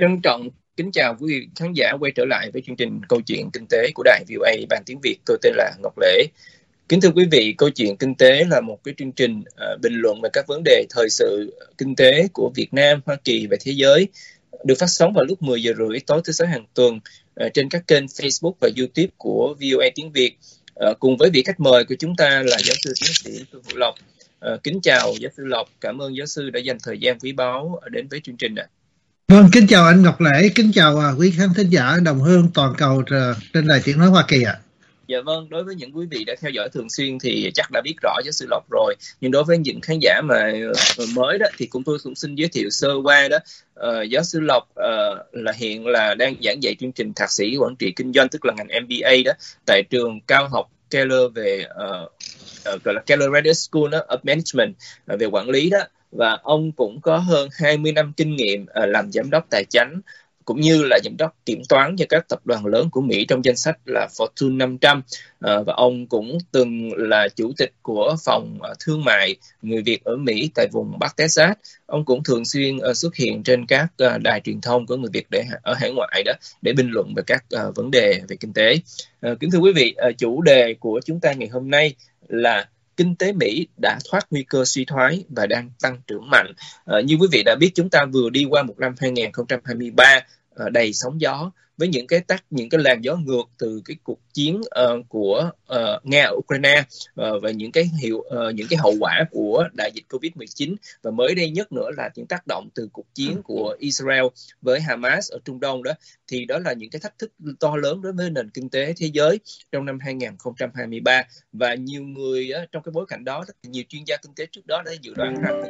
Trân trọng kính chào quý vị khán giả quay trở lại với chương trình Câu chuyện Kinh tế của Đài VOA Ban tiếng Việt. Tôi tên là Ngọc Lễ. Kính thưa quý vị, Câu chuyện Kinh tế là một cái chương trình bình luận về các vấn đề thời sự kinh tế của Việt Nam, Hoa Kỳ và thế giới, được phát sóng vào lúc 10 giờ rưỡi tối thứ Sáu hàng tuần trên các kênh Facebook và YouTube của VOA tiếng Việt. Cùng với vị khách mời của chúng ta là giáo sư tiến sĩ Phương Hữu Lộc. Kính chào giáo sư Lộc, cảm ơn giáo sư đã dành thời gian quý báu đến với chương trình. Vâng, kính chào anh Ngọc Lễ, kính chào quý khán thính giả đồng hương toàn cầu trên đài tiếng nói Hoa Kỳ ạ. Dạ vâng, đối với những quý vị đã theo dõi thường xuyên thì chắc đã biết rõ giáo sư Lộc rồi. Nhưng đối với những khán giả mà mới đó thì tôi cũng xin giới thiệu sơ qua đó. Giáo sư Lộc là hiện là đang giảng dạy chương trình thạc sĩ quản trị kinh doanh, tức là ngành MBA đó, tại trường cao học Keller về gọi là Keller Graduate School đó, of Management, về quản lý đó. Và ông cũng có hơn 20 năm kinh nghiệm làm giám đốc tài chính cũng như là giám đốc kiểm toán cho các tập đoàn lớn của Mỹ trong danh sách là Fortune 500. Và ông cũng từng là chủ tịch của phòng thương mại người Việt ở Mỹ tại vùng Bắc Texas. Ông cũng thường xuyên xuất hiện trên các đài truyền thông của người Việt ở hải ngoại đó để bình luận về các vấn đề về kinh tế. Kính thưa quý vị, chủ đề của chúng ta ngày hôm nay là kinh tế Mỹ đã thoát nguy cơ suy thoái và đang tăng trưởng mạnh. Như quý vị đã biết, chúng ta vừa đi qua một năm 2023 đầy sóng gió với những cái làn gió ngược từ cái cuộc chiến của Nga ở Ukraine và những cái hậu quả của đại dịch Covid-19, và mới đây nhất nữa là những tác động từ cuộc chiến của Israel với Hamas ở Trung Đông đó. Thì đó là những cái thách thức to lớn đối với nền kinh tế thế giới trong năm 2023, và nhiều người trong cái bối cảnh đó, nhiều chuyên gia kinh tế trước đó đã dự đoán rằng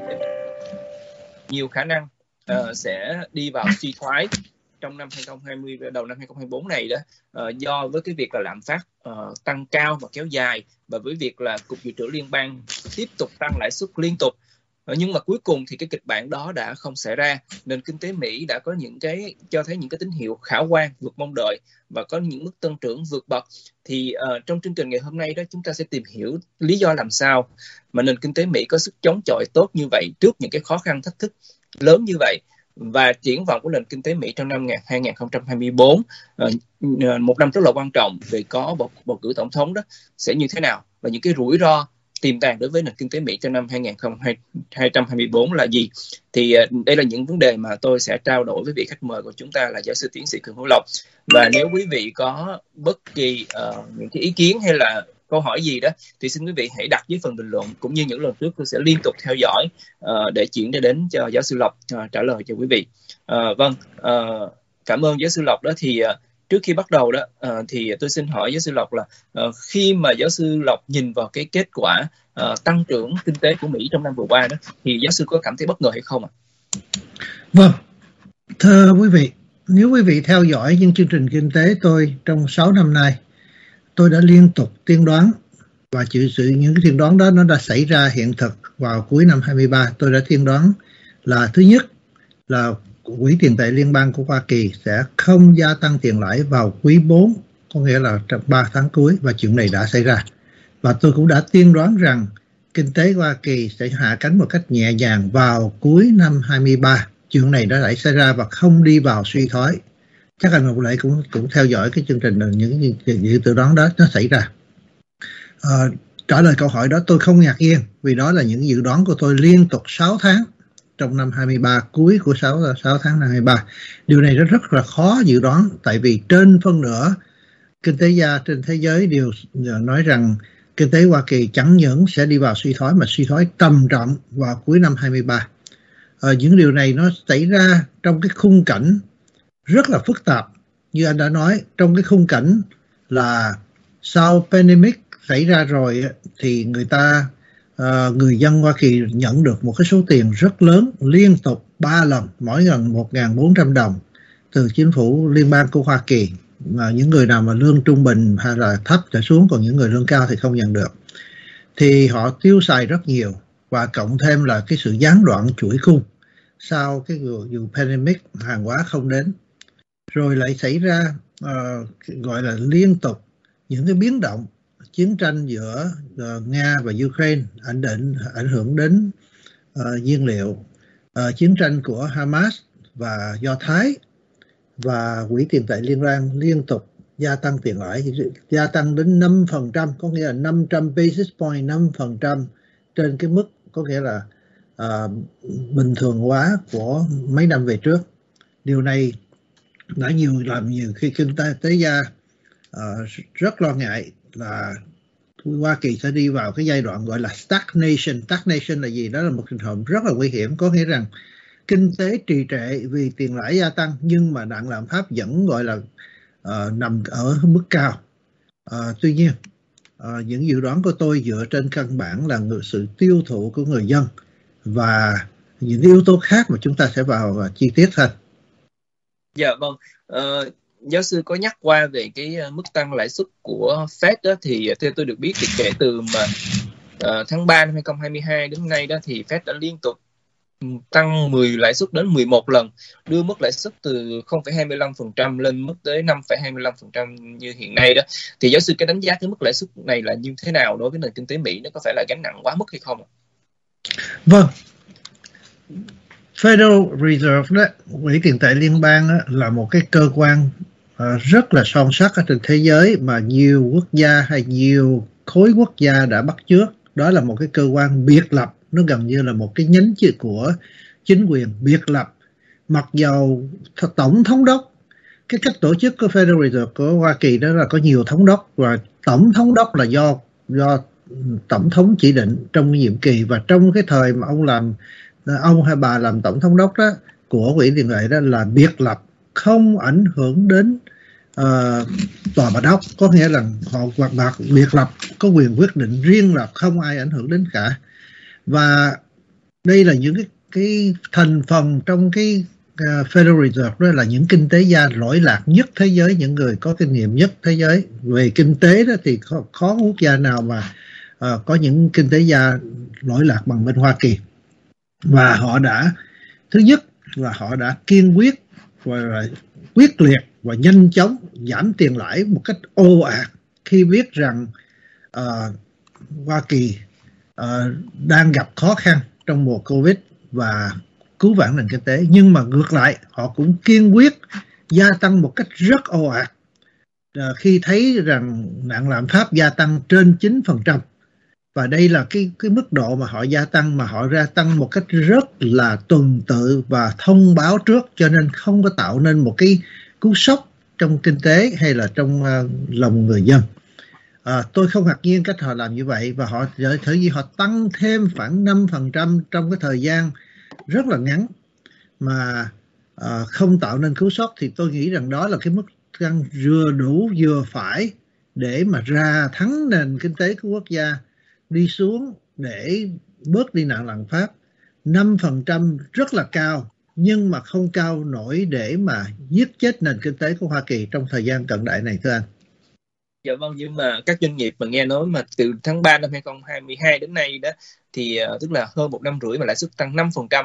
nhiều khả năng sẽ đi vào suy thoái trong năm 2020 và đầu năm 2024 này đó, do với cái việc là lạm phát tăng cao và kéo dài, và với việc là Cục Dự trữ Liên bang tiếp tục tăng lãi suất liên tục. Nhưng mà cuối cùng thì cái kịch bản đó đã không xảy ra. Nền kinh tế Mỹ đã có cho thấy những cái tín hiệu khả quan vượt mong đợi và có những mức tăng trưởng vượt bậc. Thì trong chương trình ngày hôm nay đó, chúng ta sẽ tìm hiểu lý do làm sao mà nền kinh tế Mỹ có sức chống chọi tốt như vậy trước những cái khó khăn thách thức lớn như vậy, và triển vọng của nền kinh tế Mỹ trong năm 2024, một năm rất là quan trọng về có bầu cử tổng thống đó, sẽ như thế nào, và những cái rủi ro tiềm tàng đối với nền kinh tế Mỹ trong năm 2024 là gì. Thì đây là những vấn đề mà tôi sẽ trao đổi với vị khách mời của chúng ta là giáo sư tiến sĩ Phương Hữu Lộc. Và nếu quý vị có bất kỳ những cái ý kiến hay là câu hỏi gì đó thì xin quý vị hãy đặt dưới phần bình luận, cũng như những lần trước tôi sẽ liên tục theo dõi để chuyển đến cho giáo sư Lộc trả lời cho quý vị. Cảm ơn giáo sư Lộc đó. Thì trước khi bắt đầu đó thì tôi xin hỏi giáo sư Lộc là khi mà giáo sư Lộc nhìn vào cái kết quả tăng trưởng kinh tế của Mỹ trong năm vừa qua đó, thì giáo sư có cảm thấy bất ngờ hay không ạ? Vâng, thưa quý vị, nếu quý vị theo dõi những chương trình kinh tế tôi trong 6 năm nay, tôi đã liên tục tiên đoán, và những cái tiên đoán đó nó đã xảy ra hiện thực vào cuối năm 23. Tôi đã tiên đoán là thứ nhất là Quỹ tiền tệ liên bang của Hoa Kỳ sẽ không gia tăng tiền lãi vào quý 4, có nghĩa là trong 3 tháng cuối, và chuyện này đã xảy ra. Và tôi cũng đã tiên đoán rằng kinh tế Hoa Kỳ sẽ hạ cánh một cách nhẹ nhàng vào cuối năm 23. Chuyện này đã xảy ra và không đi vào suy thoái. Chắc anh Ngọc Lễ cũng theo dõi cái chương trình, những dự dự đoán đó nó xảy ra. Trả lời câu hỏi đó tôi không ngạc nhiên, vì đó là những dự đoán của tôi liên tục 6 tháng trong năm 23, cuối của 6 tháng năm 23. Điều này rất là khó dự đoán, tại vì trên phân nửa kinh tế gia trên thế giới đều nói rằng kinh tế Hoa Kỳ chẳng những sẽ đi vào suy thoái mà suy thoái trầm trọng vào cuối năm 23. Những điều này nó xảy ra trong cái khung cảnh rất là phức tạp. Như anh đã nói, trong cái khung cảnh là sau pandemic xảy ra rồi thì người dân Hoa Kỳ nhận được một cái số tiền rất lớn liên tục 3 lần, mỗi lần 1.400 đồng từ chính phủ liên bang của Hoa Kỳ. Mà những người nào mà lương trung bình hay là thấp trở xuống, còn những người lương cao thì không nhận được. Thì họ tiêu xài rất nhiều, và cộng thêm là cái sự gián đoạn chuỗi cung sau cái vụ pandemic, hàng hóa không đến. Rồi lại xảy ra gọi là liên tục những cái biến động, chiến tranh giữa Nga và Ukraine ảnh hưởng đến nhiên liệu, chiến tranh của Hamas và Do Thái và Quỹ tiền tệ liên bang liên tục gia tăng tiền lãi, gia tăng đến 5%, có nghĩa là 500 basis point, 5% trên cái mức có nghĩa là bình thường hóa của mấy năm về trước. Điều này đã làm nhiều khi kinh tế gia rất lo ngại là Hoa Kỳ sẽ đi vào cái giai đoạn gọi là stagnation. Stagnation là gì? Đó là một trường hợp rất là nguy hiểm, có nghĩa rằng kinh tế trì trệ vì tiền lãi gia tăng, nhưng mà đạn lạm phát vẫn gọi là nằm ở mức cao. Tuy nhiên, những dự đoán của tôi dựa trên căn bản là sự tiêu thụ của người dân và những yếu tố khác mà chúng ta sẽ vào chi tiết hơn. Dạ vâng. Giáo sư có nhắc qua về cái mức tăng lãi suất của Fed đó, thì theo tôi được biết thì kể từ mà tháng 3 năm 2022 đến nay đó thì Fed đã liên tục tăng 10 lãi suất đến 11 lần, đưa mức lãi suất từ 0,25% lên mức tới 5,25% như hiện nay đó. Thì giáo sư cái đánh giá cái mức lãi suất này là như thế nào đối với nền kinh tế Mỹ? Nó có phải là gánh nặng quá mức hay không? Vâng. Federal Reserve đó, Quỹ tiền tệ liên bang đó, là một cái cơ quan rất là son sắt ở trên thế giới mà nhiều quốc gia hay nhiều khối quốc gia đã bắt chước. Đó là một cái cơ quan biệt lập, nó gần như là một cái nhánh của chính quyền biệt lập. Mặc dầu tổng thống đốc, cái cách tổ chức của Federal Reserve của Hoa Kỳ đó là có nhiều thống đốc, và tổng thống đốc là do tổng thống chỉ định trong nhiệm kỳ, và trong cái thời mà ông hay bà làm tổng thống đốc đó của Quỹ tiền tệ đó là biệt lập, không ảnh hưởng đến tòa bạch ốc, có nghĩa là họ hoặc biệt lập có quyền quyết định riêng lập, không ai ảnh hưởng đến cả. Và đây là những cái thành phần trong cái Federal Reserve, đó là những kinh tế gia lỗi lạc nhất thế giới, những người có kinh nghiệm nhất thế giới về kinh tế đó, thì khó quốc gia nào mà có những kinh tế gia lỗi lạc bằng bên Hoa Kỳ. Và họ đã, thứ nhất là họ đã kiên quyết và quyết liệt và nhanh chóng giảm tiền lãi một cách ồ ạt khi biết rằng Hoa Kỳ đang gặp khó khăn trong mùa Covid và cứu vãn nền kinh tế. Nhưng mà ngược lại, họ cũng kiên quyết gia tăng một cách rất ồ ạt khi thấy rằng nạn lạm phát gia tăng trên 9%. Và đây là cái mức độ mà họ gia tăng, mà họ gia tăng một cách rất là tuần tự và thông báo trước, cho nên không có tạo nên một cái cú sốc trong kinh tế hay là trong lòng người dân. Tôi không ngạc nhiên cách họ làm như vậy, và họ thử gì họ tăng thêm khoảng 5% trong cái thời gian rất là ngắn mà không tạo nên cú sốc, thì tôi nghĩ rằng đó là cái mức tăng vừa đủ vừa phải để mà ra thắng nền kinh tế của quốc gia đi xuống để bớt đi nạn lạm phát. 5% rất là cao, nhưng mà không cao nổi để mà giết chết nền kinh tế của Hoa Kỳ trong thời gian cận đại này, thưa anh. Dạ vâng, nhưng mà các doanh nghiệp mà nghe nói mà từ tháng 3 năm 2022 đến nay đó thì tức là hơn 1 năm rưỡi mà lãi suất tăng 5%.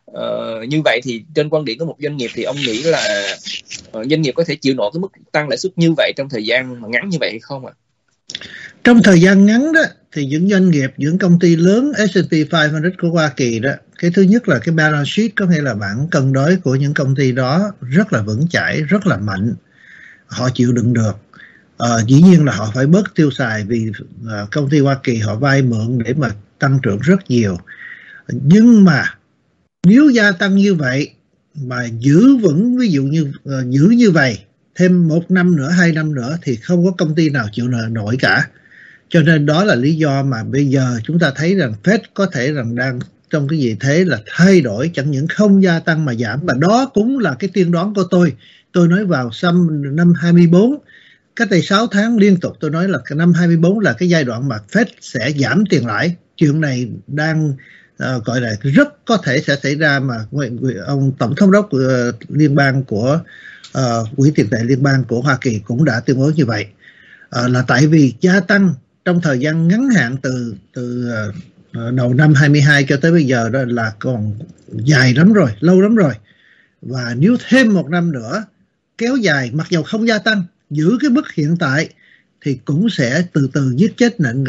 Như vậy thì trên quan điểm của một doanh nghiệp thì ông nghĩ là doanh nghiệp có thể chịu nổi cái mức tăng lãi suất như vậy trong thời gian mà ngắn như vậy hay không ạ? Trong thời gian ngắn đó thì những doanh nghiệp, những công ty lớn S&P 500 của Hoa Kỳ đó, cái thứ nhất là cái balance sheet, có nghĩa là bảng cân đối của những công ty đó rất là vững chãi, rất là mạnh, họ chịu đựng được. Dĩ nhiên là họ phải bớt tiêu xài vì công ty Hoa Kỳ họ vay mượn để mà tăng trưởng rất nhiều. Nhưng mà nếu gia tăng như vậy mà giữ vững, ví dụ như giữ như vậy thêm 1 năm nữa, 2 năm nữa thì không có công ty nào chịu nổi cả. Cho nên đó là lý do mà bây giờ chúng ta thấy rằng Fed có thể rằng đang trong cái gì thế là thay đổi, chẳng những không gia tăng mà giảm. Và đó cũng là cái tiên đoán của tôi. Tôi nói vào năm 24, cách đây 6 tháng liên tục tôi nói là năm 24 là cái giai đoạn mà Fed sẽ giảm tiền lãi. Chuyện này đang gọi là rất có thể sẽ xảy ra, mà ông tổng thống đốc liên bang của Quỹ tiền tệ liên bang của Hoa Kỳ cũng đã tuyên bố như vậy. Là tại vì gia tăng trong thời gian ngắn hạn từ đầu năm 22 cho tới bây giờ đó là còn dài lắm rồi, lâu lắm rồi. Và nếu thêm 1 năm nữa kéo dài, mặc dù không gia tăng, giữ cái mức hiện tại thì cũng sẽ từ từ giết chết nền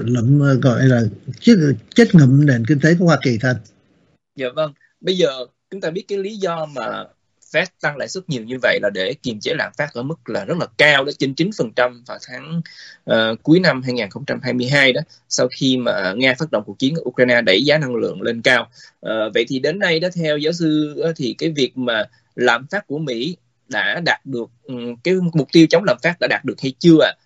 gọi là chết ngụm nền kinh tế của Hoa Kỳ thôi. Dạ vâng. Bây giờ chúng ta biết cái lý do mà Fed tăng lãi suất nhiều như vậy là để kiềm chế lạm phát ở mức là rất là cao đó, trên 9% vào tháng cuối năm 2022 đó, sau khi mà Nga phát động cuộc chiến ở Ukraine đẩy giá năng lượng lên cao. Vậy thì đến nay đó, theo giáo sư thì cái việc mà lạm phát của Mỹ đã đạt được cái mục tiêu chống lạm phát đã đạt được hay chưa ạ?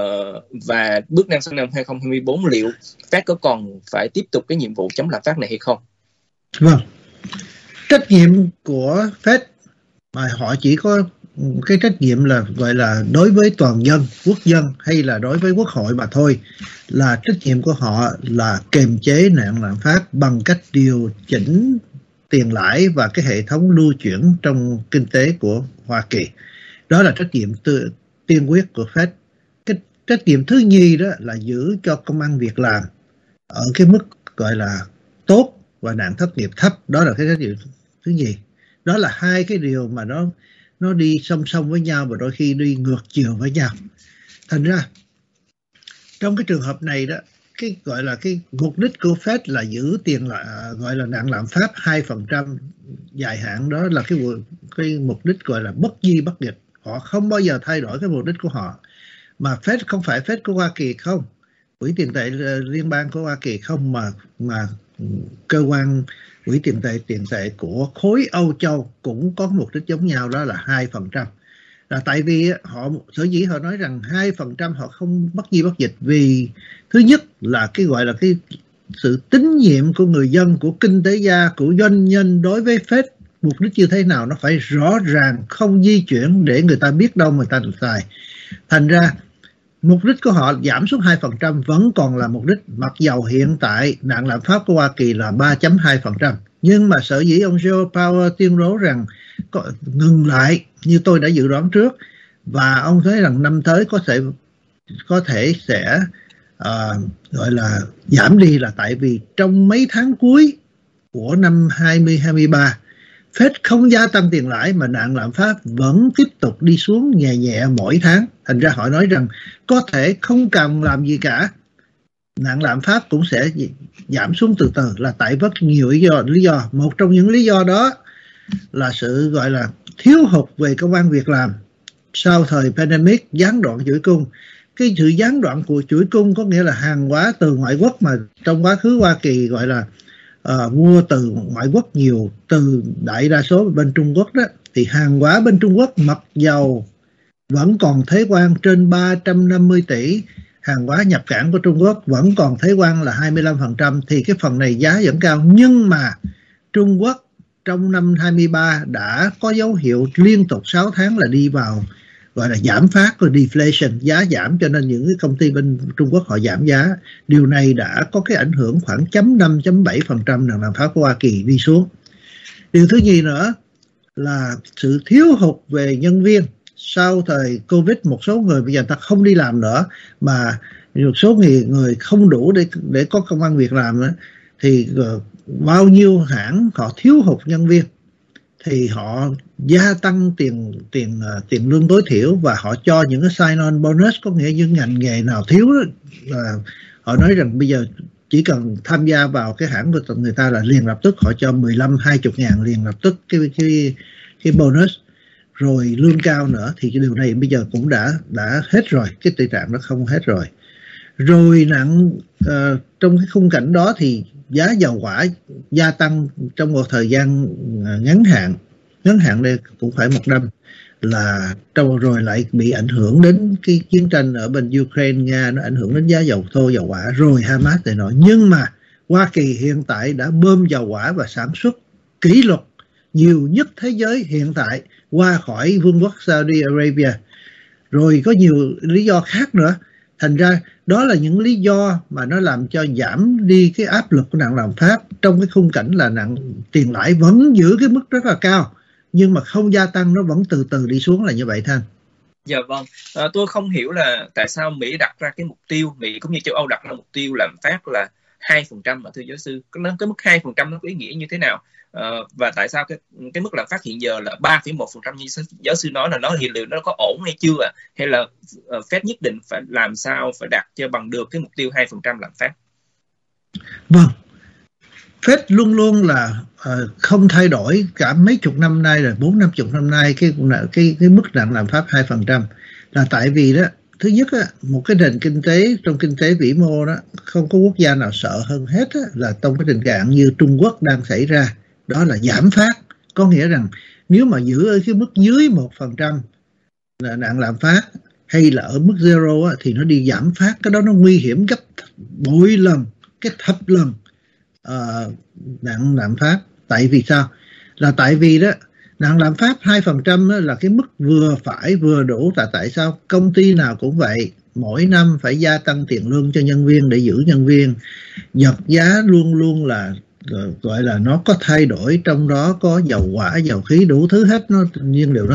Và bước sang năm 2024 liệu Fed có còn phải tiếp tục cái nhiệm vụ chống lạm phát này hay không? Vâng, trách nhiệm của Fed mà họ chỉ có cái trách nhiệm là gọi là đối với toàn dân, quốc dân hay là đối với quốc hội mà thôi, là trách nhiệm của họ là kiềm chế nạn lạm phát bằng cách điều chỉnh tiền lãi và cái hệ thống lưu chuyển trong kinh tế của Hoa Kỳ. Đó là trách nhiệm tiên quyết của Fed. Cái trách nhiệm thứ nhì đó là giữ cho công ăn việc làm ở cái mức gọi là tốt và nạn thất nghiệp thấp. Đó là cái trách nhiệm thứ nhì. Đó là hai cái điều mà nó đi song song với nhau và đôi khi đi ngược chiều với nhau. Thành ra trong cái trường hợp này đó, cái gọi là cái mục đích của Fed là giữ tiền là gọi là nạn lạm phát 2% dài hạn. Đó là cái mục đích gọi là bất di bất dịch. Họ không bao giờ thay đổi cái mục đích của họ. Mà Fed không phải Fed của Hoa Kỳ không, Quỹ tiền tệ liên bang của Hoa Kỳ không, mà cơ quan quỹ tiền tệ của khối Âu Châu cũng có mục đích giống nhau, đó là 2%. Là tại vì họ sở dĩ họ nói rằng 2% họ không bất di bất dịch vì thứ nhất là cái gọi là cái sự tín nhiệm của người dân, của kinh tế gia, của doanh nhân đối với Fed mục đích như thế nào nó phải rõ ràng, không di chuyển để người ta biết đâu người ta được xài. Thành ra mục đích của họ giảm xuống 2% vẫn còn là mục đích, mặc dầu hiện tại nạn lạm phát của Hoa Kỳ là 3.2%. Nhưng mà sở dĩ ông Joe Powell tuyên bố rằng ngừng lại như tôi đã dự đoán trước, và ông thấy rằng năm tới có thể sẽ gọi là giảm đi, là tại vì trong mấy tháng cuối của năm 2023 Fed không gia tăng tiền lãi mà nạn lạm phát vẫn tiếp tục đi xuống nhẹ nhẹ mỗi tháng. Thành ra họ nói rằng có thể không cần làm gì cả, nạn lạm phát cũng sẽ giảm xuống từ từ, là tại rất nhiều lý do. Một trong những lý do đó là sự gọi là thiếu hụt về công ăn việc làm sau thời pandemic, gián đoạn chuỗi cung. Cái sự gián đoạn của chuỗi cung có nghĩa là hàng hóa từ ngoại quốc mà trong quá khứ Hoa Kỳ gọi là mua từ ngoại quốc nhiều, từ đại đa số bên Trung Quốc đó, thì hàng hóa bên Trung Quốc mặc dầu vẫn còn thuế quan trên 350 tỷ, hàng hóa nhập cảng của Trung Quốc vẫn còn thuế quan là 25%, thì cái phần này giá vẫn cao. Nhưng mà Trung Quốc trong năm 23 đã có dấu hiệu liên tục 6 tháng là đi vào gọi là giảm phát, rồi deflation, giá giảm, cho nên những cái công ty bên Trung Quốc họ giảm giá. Điều này đã có cái ảnh hưởng khoảng 5.7% nạn lạm phát của Hoa Kỳ đi xuống. Điều thứ nhì nữa là sự thiếu hụt về nhân viên. Sau thời Covid, một số người bây giờ ta không đi làm nữa, mà một số người không đủ để có công ăn việc làm nữa, thì bao nhiêu hãng họ thiếu hụt nhân viên thì họ gia tăng tiền lương tối thiểu và họ cho những cái sign-on bonus, có nghĩa những ngành nghề nào thiếu họ nói rằng bây giờ chỉ cần tham gia vào cái hãng của người ta là liền lập tức họ cho 15-20 ngàn liền lập tức cái bonus, rồi lương cao nữa. Thì cái điều này bây giờ cũng đã hết rồi, cái tình trạng nó không hết rồi. Rồi trong cái khung cảnh đó thì giá dầu hỏa gia tăng trong một thời gian ngắn hạn đây cũng phải một năm, là rồi lại bị ảnh hưởng đến cái chiến tranh ở bên Ukraine, Nga, nó ảnh hưởng đến giá dầu thô, dầu hỏa, rồi Hamas này nọ. Nhưng mà Hoa Kỳ hiện tại đã bơm dầu hỏa và sản xuất kỷ lục nhiều nhất thế giới hiện tại qua khỏi vương quốc Saudi Arabia, rồi có nhiều lý do khác nữa. Thành ra đó là những lý do mà nó làm cho giảm đi cái áp lực của nạn lạm phát trong cái khung cảnh là nạn tiền lãi vẫn giữ cái mức rất là cao nhưng mà không gia tăng, nó vẫn từ từ đi xuống, là như vậy Thanh. Dạ vâng, tôi không hiểu là tại sao Mỹ đặt ra cái mục tiêu, Mỹ cũng như châu Âu đặt ra mục tiêu lạm phát là 2% mà thưa giáo sư, cái mức 2% nó có ý nghĩa như thế nào? Và tại sao cái mức lạm phát hiện giờ là 3,1% như giáo sư nói, là liệu nó có ổn hay chưa ạ? Hay là Fed nhất định phải làm sao phải đạt cho bằng được cái mục tiêu 2% lạm phát? Vâng, Fed luôn luôn là không thay đổi cả mấy chục năm nay rồi, 40-50 năm nay cái mức nặng lạm phát 2%, là tại vì đó, thứ nhất á, một cái nền kinh tế trong kinh tế vĩ mô đó, không có quốc gia nào sợ hơn hết á, là trong cái tình trạng như Trung Quốc đang xảy ra, đó là giảm phát. Có nghĩa rằng nếu mà giữ ở cái mức dưới 1% là nặng lạm phát, hay là ở mức zero á, thì nó đi giảm phát, cái đó nó nguy hiểm gấp bội lần, cái thập lần nặng lạm phát. Tại vì sao? Là tại vì đó, nặng lạm phát 2% là cái mức vừa phải vừa đủ. Tại sao? Công ty nào cũng vậy, mỗi năm phải gia tăng tiền lương cho nhân viên để giữ nhân viên. Vật giá luôn luôn là gọi là nó có thay đổi, trong đó có dầu hỏa, dầu khí, đủ thứ hết, nó nhiên liệu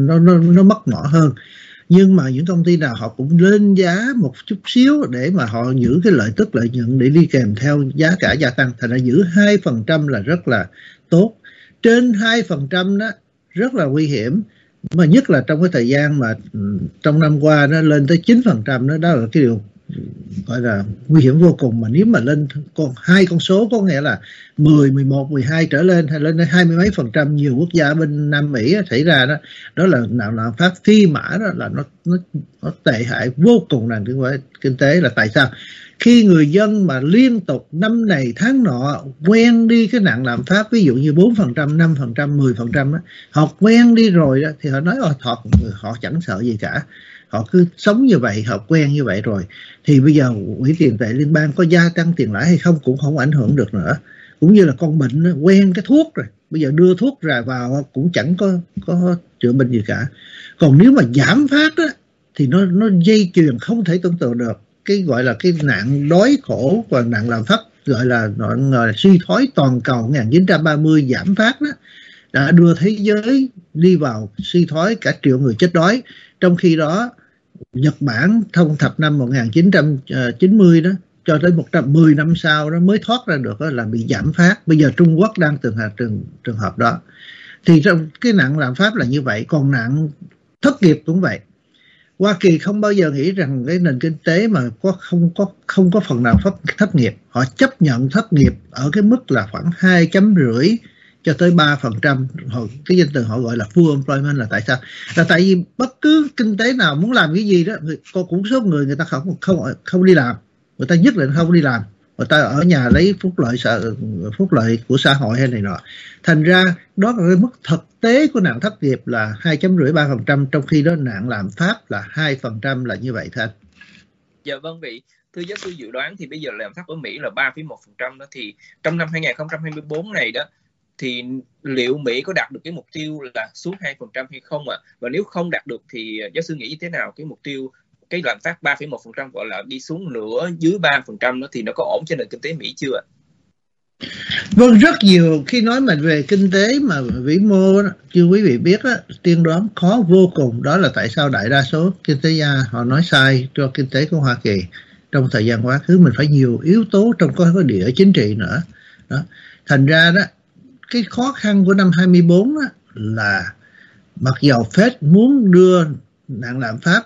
nó mất mỏ hơn. Nhưng mà những công ty nào họ cũng lên giá một chút xíu để mà họ giữ cái lợi tức, lợi nhuận để đi kèm theo giá cả gia tăng. Thành ra giữ 2% là rất là tốt. Trên 2% đó rất là nguy hiểm, mà nhất là trong cái thời gian mà trong năm qua nó lên tới 9%, đó là cái điều gọi là nguy hiểm vô cùng. Mà nếu mà lên hai con số, có nghĩa là 10, 11, 12 trở lên, hay lên đến 20 mấy %, nhiều quốc gia bên Nam Mỹ xảy ra đó, đó là lạm phát phi mã, đó là nó tệ hại vô cùng nền kinh tế. Là tại sao? Khi người dân mà liên tục năm này tháng nọ quen đi cái nặng lạm phát, ví dụ như 4%, 5%, 10%, họ quen đi rồi đó, thì họ nói họ chẳng sợ gì cả. Họ cứ sống như vậy, họ quen như vậy rồi, thì bây giờ Quỹ tiền tệ liên bang có gia tăng tiền lãi hay không cũng không ảnh hưởng được nữa. Cũng như là con bệnh quen cái thuốc rồi, bây giờ đưa thuốc ra vào cũng chẳng có chữa bệnh gì cả. Còn nếu mà giảm phát đó, thì nó dây chuyền không thể tưởng tượng được. Cái gọi là cái nạn đói khổ và nạn lạm phát, gọi là suy thoái toàn cầu 1930 giảm phát đó, đã đưa thế giới đi vào suy thoái, cả triệu người chết đói. Trong khi đó Nhật Bản thông thập năm 1990 đó, cho tới 110 năm sau đó mới thoát ra được là bị giảm phát. Bây giờ Trung Quốc đang trường hợp đó. Thì trong cái nạn lạm phát là như vậy. Còn nạn thất nghiệp cũng vậy. Hoa Kỳ không bao giờ nghĩ rằng cái nền kinh tế mà không có phần nào thất nghiệp. Họ chấp nhận thất nghiệp ở cái mức là khoảng 2,5% cho tới 3%. Cái danh từ họ gọi là full employment. Là tại sao? Là tại vì bất cứ kinh tế nào muốn làm cái gì đó, có cũng số người ta không đi làm, người ta nhất định không đi làm, người ta ở nhà lấy phúc lợi của xã hội hay này nọ. Thành ra đó là cái mức thực tế của nạn thất nghiệp là 2,5-3%, trong khi đó nạn lạm phát là 2%, là như vậy thôi. Dạ vâng vị. Thưa giáo sư dự đoán thì bây giờ lạm phát ở Mỹ là 3,1% đó, thì trong năm 2024 này đó, thì liệu Mỹ có đạt được cái mục tiêu là xuống 2% hay không ạ? Và nếu không đạt được thì giáo sư nghĩ như thế nào? Cái mục tiêu, cái lạm phát 3,1% gọi là đi xuống nửa dưới 3% đó, thì nó có ổn cho nền kinh tế Mỹ chưa ạ? Vâng, rất nhiều khi nói mà về kinh tế mà vĩ mô, như quý vị biết á, tiên đoán khó vô cùng. Đó là tại sao đại đa số kinh tế gia họ nói sai cho kinh tế của Hoa Kỳ trong thời gian quá khứ. Mình phải nhiều yếu tố trong có địa chính trị nữa đó. Thành ra đó, cái khó khăn của năm 24 đó là mặc dầu Fed muốn đưa nạn lạm phát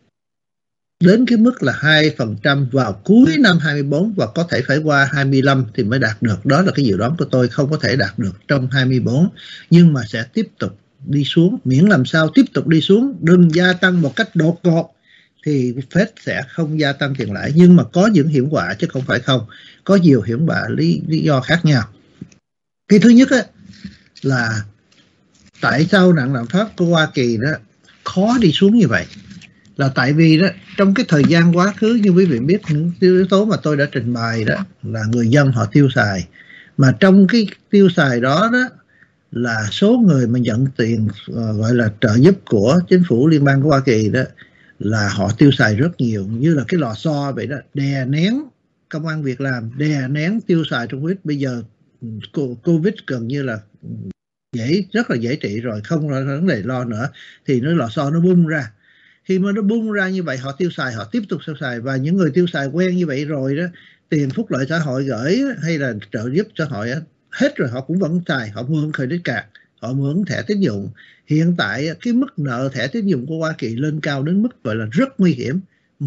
đến cái mức là 2% vào cuối năm 24 và có thể phải qua 25 thì mới đạt được. Đó là cái dự đoán của tôi, không có thể đạt được trong 24, nhưng mà sẽ tiếp tục đi xuống. Miễn làm sao tiếp tục đi xuống, đừng gia tăng một cách đột ngột, thì Fed sẽ không gia tăng tiền lãi. Nhưng mà có những hiểm họa chứ không phải không. Có nhiều hiểm họa lý do khác nhau. Cái thứ nhất á, là tại sao nạn lạm phát của Hoa Kỳ đó khó đi xuống như vậy, là tại vì đó trong cái thời gian quá khứ, như quý vị biết, những yếu tố mà tôi đã trình bày đó là người dân họ tiêu xài, mà trong cái tiêu xài đó đó là số người mà nhận tiền gọi là trợ giúp của chính phủ liên bang của Hoa Kỳ đó là họ tiêu xài rất nhiều, như là cái lò xo vậy đó, đè nén công ăn việc làm, đè nén tiêu xài trong Covid. Bây giờ Covid gần như là rất là dễ trị rồi, không có vấn đề lo nữa, thì nó lò xo nó bung ra. Khi mà nó bung ra như vậy, họ tiêu xài, họ tiếp tục tiêu xài, và những người tiêu xài quen như vậy rồi đó, tiền phúc lợi xã hội gửi hay là trợ giúp xã hội hết rồi họ cũng vẫn xài, họ mượn credit card, họ mượn thẻ tín dụng. Hiện tại cái mức nợ thẻ tín dụng của Hoa Kỳ lên cao đến mức gọi là rất nguy hiểm,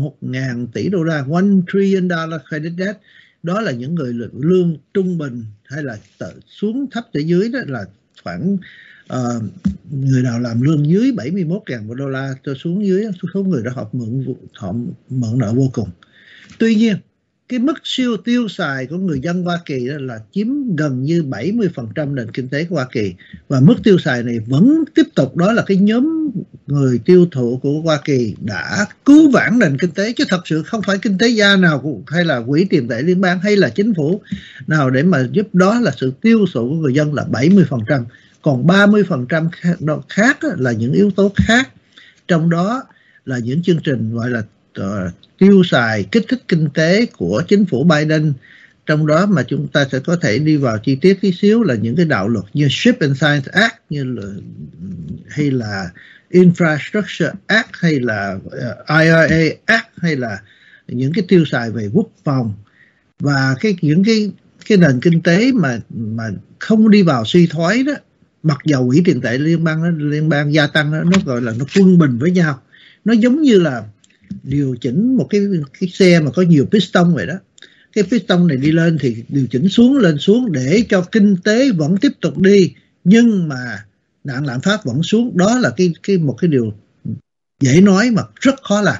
1.000 tỷ đô la, $1 trillion credit debt. Đó là những người lương trung bình hay là xuống thấp tới dưới đó là khoảng người nào làm lương dưới 71.000 đô la cho xuống dưới, số người đó họ mượn nợ vô cùng. Tuy nhiên cái mức siêu tiêu xài của người dân Hoa Kỳ đó là chiếm gần như 70% nền kinh tế của Hoa Kỳ, và mức tiêu xài này vẫn tiếp tục. Đó là cái nhóm người tiêu thụ của Hoa Kỳ đã cứu vãn nền kinh tế, chứ thật sự không phải kinh tế gia nào hay là quỹ tiền tệ liên bang hay là chính phủ nào để mà giúp. Đó là sự tiêu thụ của người dân là 70%, còn 30% khác là những yếu tố khác, trong đó là những chương trình gọi là tiêu xài kích thích kinh tế của chính phủ Biden. Trong đó mà chúng ta sẽ có thể đi vào chi tiết tí xíu là những cái đạo luật như Chip and Science Act, hay là Infrastructure Act, hay là IRA Act, hay là những cái tiêu xài về quốc phòng, và những cái nền kinh tế mà không đi vào suy thoái đó, mặc dầu quỹ tiền tệ liên bang gia tăng đó, nó gọi là nó quân bình với nhau. Nó giống như là điều chỉnh một cái xe mà có nhiều piston vậy đó. Cái piston này đi lên thì điều chỉnh xuống lên xuống để cho kinh tế vẫn tiếp tục đi, nhưng mà nạn lạm phát vẫn xuống. Đó là một cái điều dễ nói mà rất khó làm.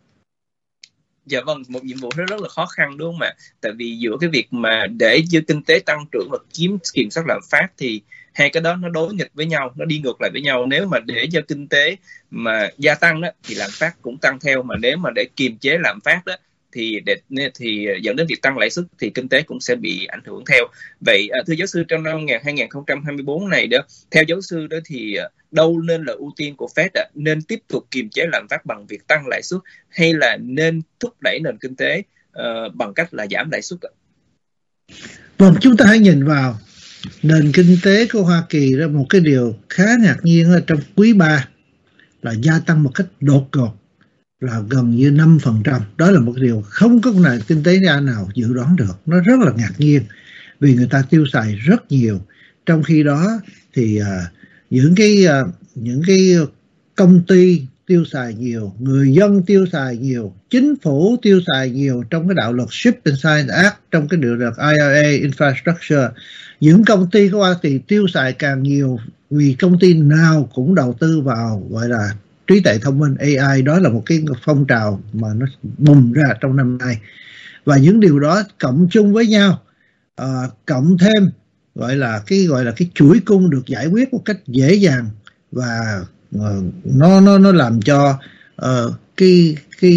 Dạ vâng, một nhiệm vụ rất là khó khăn đúng không ạ? Tại vì giữa cái việc mà để cho kinh tế tăng trưởng và kiểm soát lạm phát thì hai cái đó nó đối nghịch với nhau, nó đi ngược lại với nhau. Nếu mà để cho kinh tế mà gia tăng đó thì lạm phát cũng tăng theo, mà nếu mà để kiềm chế lạm phát đó thì dẫn đến việc tăng lãi suất thì kinh tế cũng sẽ bị ảnh hưởng theo. Vậy thưa giáo sư, trong năm 2024 này đó, theo giáo sư đó thì đâu nên là ưu tiên của Fed nên tiếp tục kiềm chế lạm phát bằng việc tăng lãi suất, hay là nên thúc đẩy nền kinh tế bằng cách là giảm lãi suất? Vâng, chúng ta hãy nhìn vào nền kinh tế của Hoa Kỳ đó, một cái điều khá ngạc nhiên ở trong quý 3 là gia tăng một cách đột ngột, là gần như 5%. Đó là một điều không có nền kinh tế gia nào dự đoán được. Nó rất là ngạc nhiên vì người ta tiêu xài rất nhiều. Trong khi đó thì những cái công ty tiêu xài nhiều, người dân tiêu xài nhiều, chính phủ tiêu xài nhiều trong cái đạo luật Chip and Science Act, trong cái đạo luật IRA Infrastructure. Những công ty của Hoa Kỳ tiêu xài càng nhiều vì công ty nào cũng đầu tư vào gọi là trí tuệ thông minh AI. Đó là một cái phong trào mà nó bùng ra trong năm nay, và những điều đó cộng chung với nhau, cộng thêm gọi là cái chuỗi cung được giải quyết một cách dễ dàng, và nó làm cho cái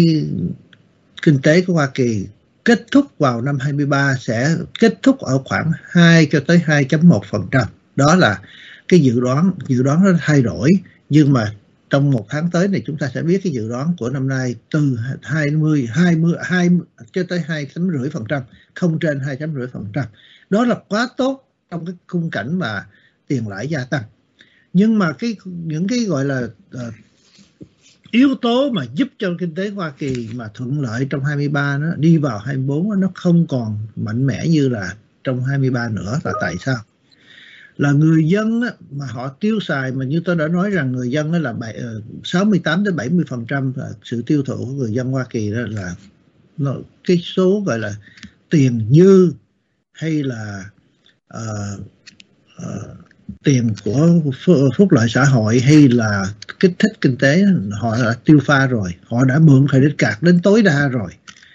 kinh tế của Hoa Kỳ kết thúc vào năm 23 sẽ kết thúc ở khoảng 2 cho tới 2.1%. Đó là cái dự đoán nó thay đổi, nhưng mà trong một tháng tới này chúng ta sẽ biết cái dự đoán của năm nay từ 20 cho tới 2.5%, không trên 2.5%. Đó là quá tốt trong cái khung cảnh mà tiền lãi gia tăng. Nhưng mà những cái gọi là yếu tố mà giúp cho kinh tế Hoa Kỳ mà thuận lợi trong 23 nó đi vào 24 nó không còn mạnh mẽ như là trong 23 nữa. Là tại sao? Là người dân mà họ tiêu xài, mà như tôi đã nói rằng người dân là 68 đến 70% là sự tiêu thụ của người dân Hoa Kỳ, đó là cái số gọi là tiền dư hay là tiền của phúc lợi xã hội hay là kích thích kinh tế, họ đã tiêu pha rồi, họ đã mượn credit card đến tối đa rồi,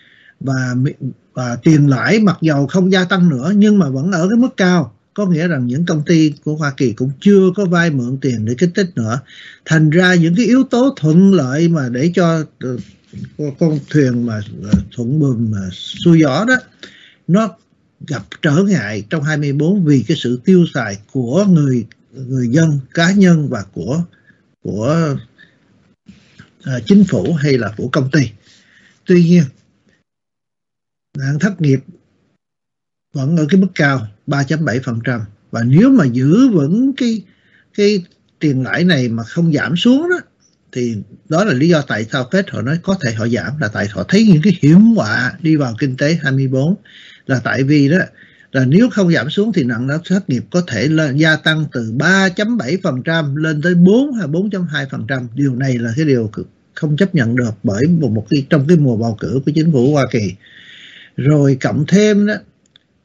và tiền lãi mặc dầu không gia tăng nữa nhưng mà vẫn ở cái mức cao. Có nghĩa rằng những công ty của Hoa Kỳ cũng chưa có vay mượn tiền để kích thích nữa. Thành ra những cái yếu tố thuận lợi mà để cho con thuyền mà thuận buồm mà xuôi gió đó, nó gặp trở ngại trong 24 vì cái sự tiêu xài của người dân, cá nhân và của chính phủ hay là của công ty. Tuy nhiên, nạn thất nghiệp vẫn ở cái mức cao 3.7%, và nếu mà giữ vững cái tiền lãi này mà không giảm xuống đó, thì đó là lý do tại sao Fed họ nói có thể họ giảm, là tại họ thấy những cái hiểm họa đi vào kinh tế 24, là tại vì đó là nếu không giảm xuống thì nạn thất nghiệp có thể gia tăng từ 3.7% lên tới 4 hay 4.2%. Điều này là cái điều không chấp nhận được bởi trong cái mùa bầu cử của chính phủ Hoa Kỳ. Rồi cộng thêm đó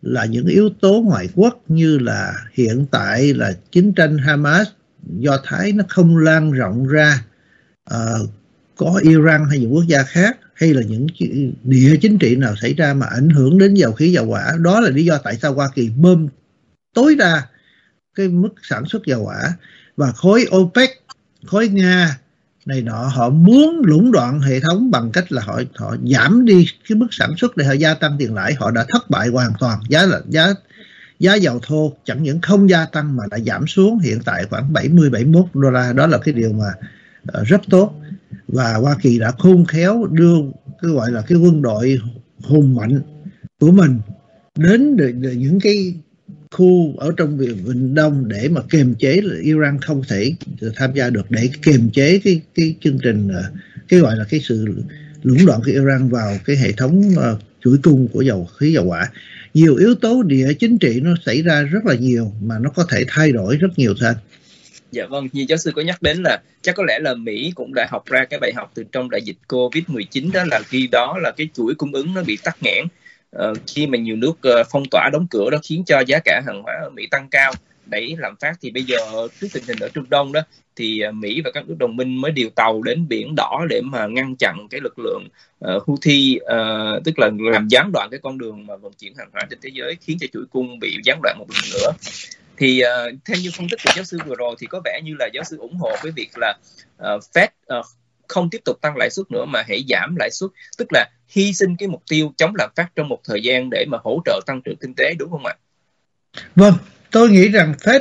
là những yếu tố ngoại quốc như là hiện tại là chiến tranh Hamas Do Thái nó không lan rộng ra, có Iran hay những quốc gia khác, hay là những địa chính trị nào xảy ra mà ảnh hưởng đến dầu khí dầu hỏa. Đó là lý do tại sao Hoa Kỳ bơm tối đa cái mức sản xuất dầu hỏa, và khối OPEC, khối Nga này nọ, họ muốn lũng đoạn hệ thống bằng cách là họ giảm đi cái mức sản xuất để họ gia tăng tiền lãi. Họ đã thất bại hoàn toàn. Giá dầu thô chẳng những không gia tăng mà đã giảm xuống, hiện tại khoảng 70-71 đô la. Đó là cái điều mà rất tốt, và Hoa Kỳ đã khôn khéo đưa cái gọi là cái quân đội hùng mạnh của mình đến những cái khu ở trong Vịnh Đông để mà kiềm chế là Iran không thể tham gia được, để kiềm chế cái chương trình, cái gọi là cái sự lũng đoạn của Iran vào cái hệ thống chuỗi cung của dầu khí dầu hỏa. Nhiều yếu tố địa chính trị nó xảy ra rất là nhiều mà nó có thể thay đổi rất nhiều thôi. Dạ vâng, như giáo sư có nhắc đến là chắc có lẽ là Mỹ cũng đã học ra cái bài học từ trong đại dịch Covid-19, đó là khi đó là cái chuỗi cung ứng nó bị tắc nghẽn. Khi mà nhiều nước phong tỏa đóng cửa, đó khiến cho giá cả hàng hóa ở Mỹ tăng cao, đẩy lạm phát. Thì bây giờ trước tình hình ở Trung Đông đó, thì Mỹ và các nước đồng minh mới điều tàu đến Biển Đỏ để mà ngăn chặn cái lực lượng Houthi, tức là làm gián đoạn cái con đường mà vận chuyển hàng hóa trên thế giới, khiến cho chuỗi cung bị gián đoạn một lần nữa. Thì theo như phân tích của giáo sư vừa rồi thì có vẻ như là giáo sư ủng hộ với việc là Fed không tiếp tục tăng lãi suất nữa mà hãy giảm lãi suất, tức là hy sinh cái mục tiêu chống lạm phát trong một thời gian để mà hỗ trợ tăng trưởng kinh tế, đúng không ạ? Vâng, tôi nghĩ rằng Fed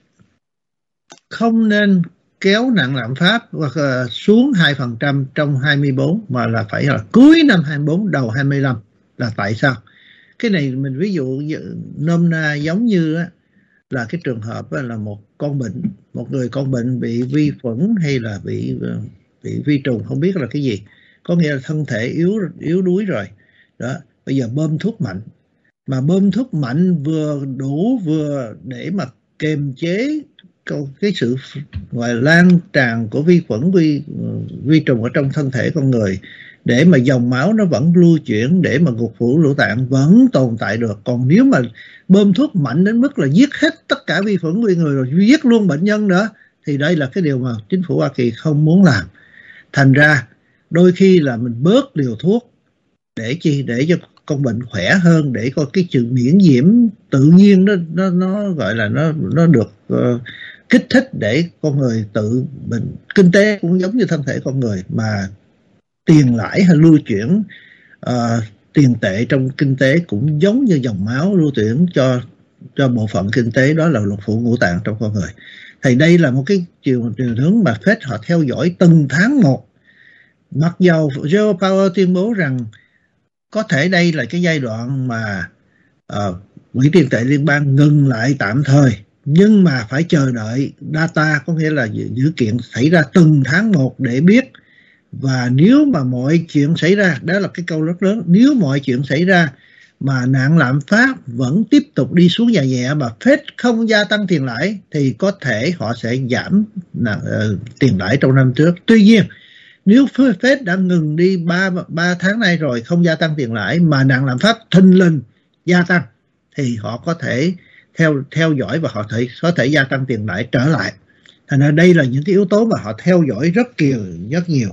không nên kéo nặng lạm phát hoặc xuống 2% trong 24, mà là phải là cuối năm 24 đầu 25. Là tại sao? Cái này mình ví dụ nôm na giống như là cái trường hợp là một người con bệnh bị vi khuẩn hay là bị vi trùng, không biết là cái gì, có nghĩa là thân thể yếu đuối rồi đó. Bây giờ bơm thuốc mạnh, mà bơm thuốc mạnh vừa đủ vừa để mà kiềm chế cái sự gọi là lan tràn của vi khuẩn, vi trùng ở trong thân thể con người, để mà dòng máu nó vẫn lưu chuyển, để mà ngục phủ lỗ tạng vẫn tồn tại được. Còn nếu mà bơm thuốc mạnh đến mức là giết hết tất cả vi khuẩn nguyên người rồi giết luôn bệnh nhân nữa, thì đây là cái điều mà chính phủ Hoa Kỳ không muốn làm. Thành ra đôi khi là mình bớt liều thuốc để chi, để cho con bệnh khỏe hơn, để có cái sự miễn nhiễm tự nhiên nó gọi là nó được kích thích để con người tự bệnh. Kinh tế cũng giống như thân thể con người, mà tiền lãi hay lưu chuyển tiền tệ trong kinh tế cũng giống như dòng máu lưu chuyển cho bộ phận kinh tế, đó là lục phủ ngũ tạng trong con người. Thì đây là một cái chiều hướng mà Fed họ theo dõi từng tháng một. Mặc dầu Joe Powell tuyên bố rằng có thể đây là cái giai đoạn mà Quỹ tiền tệ liên bang ngừng lại tạm thời, nhưng mà phải chờ đợi data, có nghĩa là dữ kiện xảy ra từng tháng một để biết. Và nếu mà mọi chuyện xảy ra, đó là cái câu rất lớn, nếu mọi chuyện xảy ra mà nạn lạm phát vẫn tiếp tục đi xuống nhẹ nhẹ mà Fed không gia tăng tiền lãi, thì có thể họ sẽ giảm tiền lãi trong năm trước. Tuy nhiên, nếu Fed đã ngừng đi 3 tháng nay rồi không gia tăng tiền lãi mà nạn lạm phát thình lình gia tăng, thì họ có thể theo dõi và họ có thể gia tăng tiền lãi trở lại. Thành ra đây là những cái yếu tố mà họ theo dõi rất nhiều.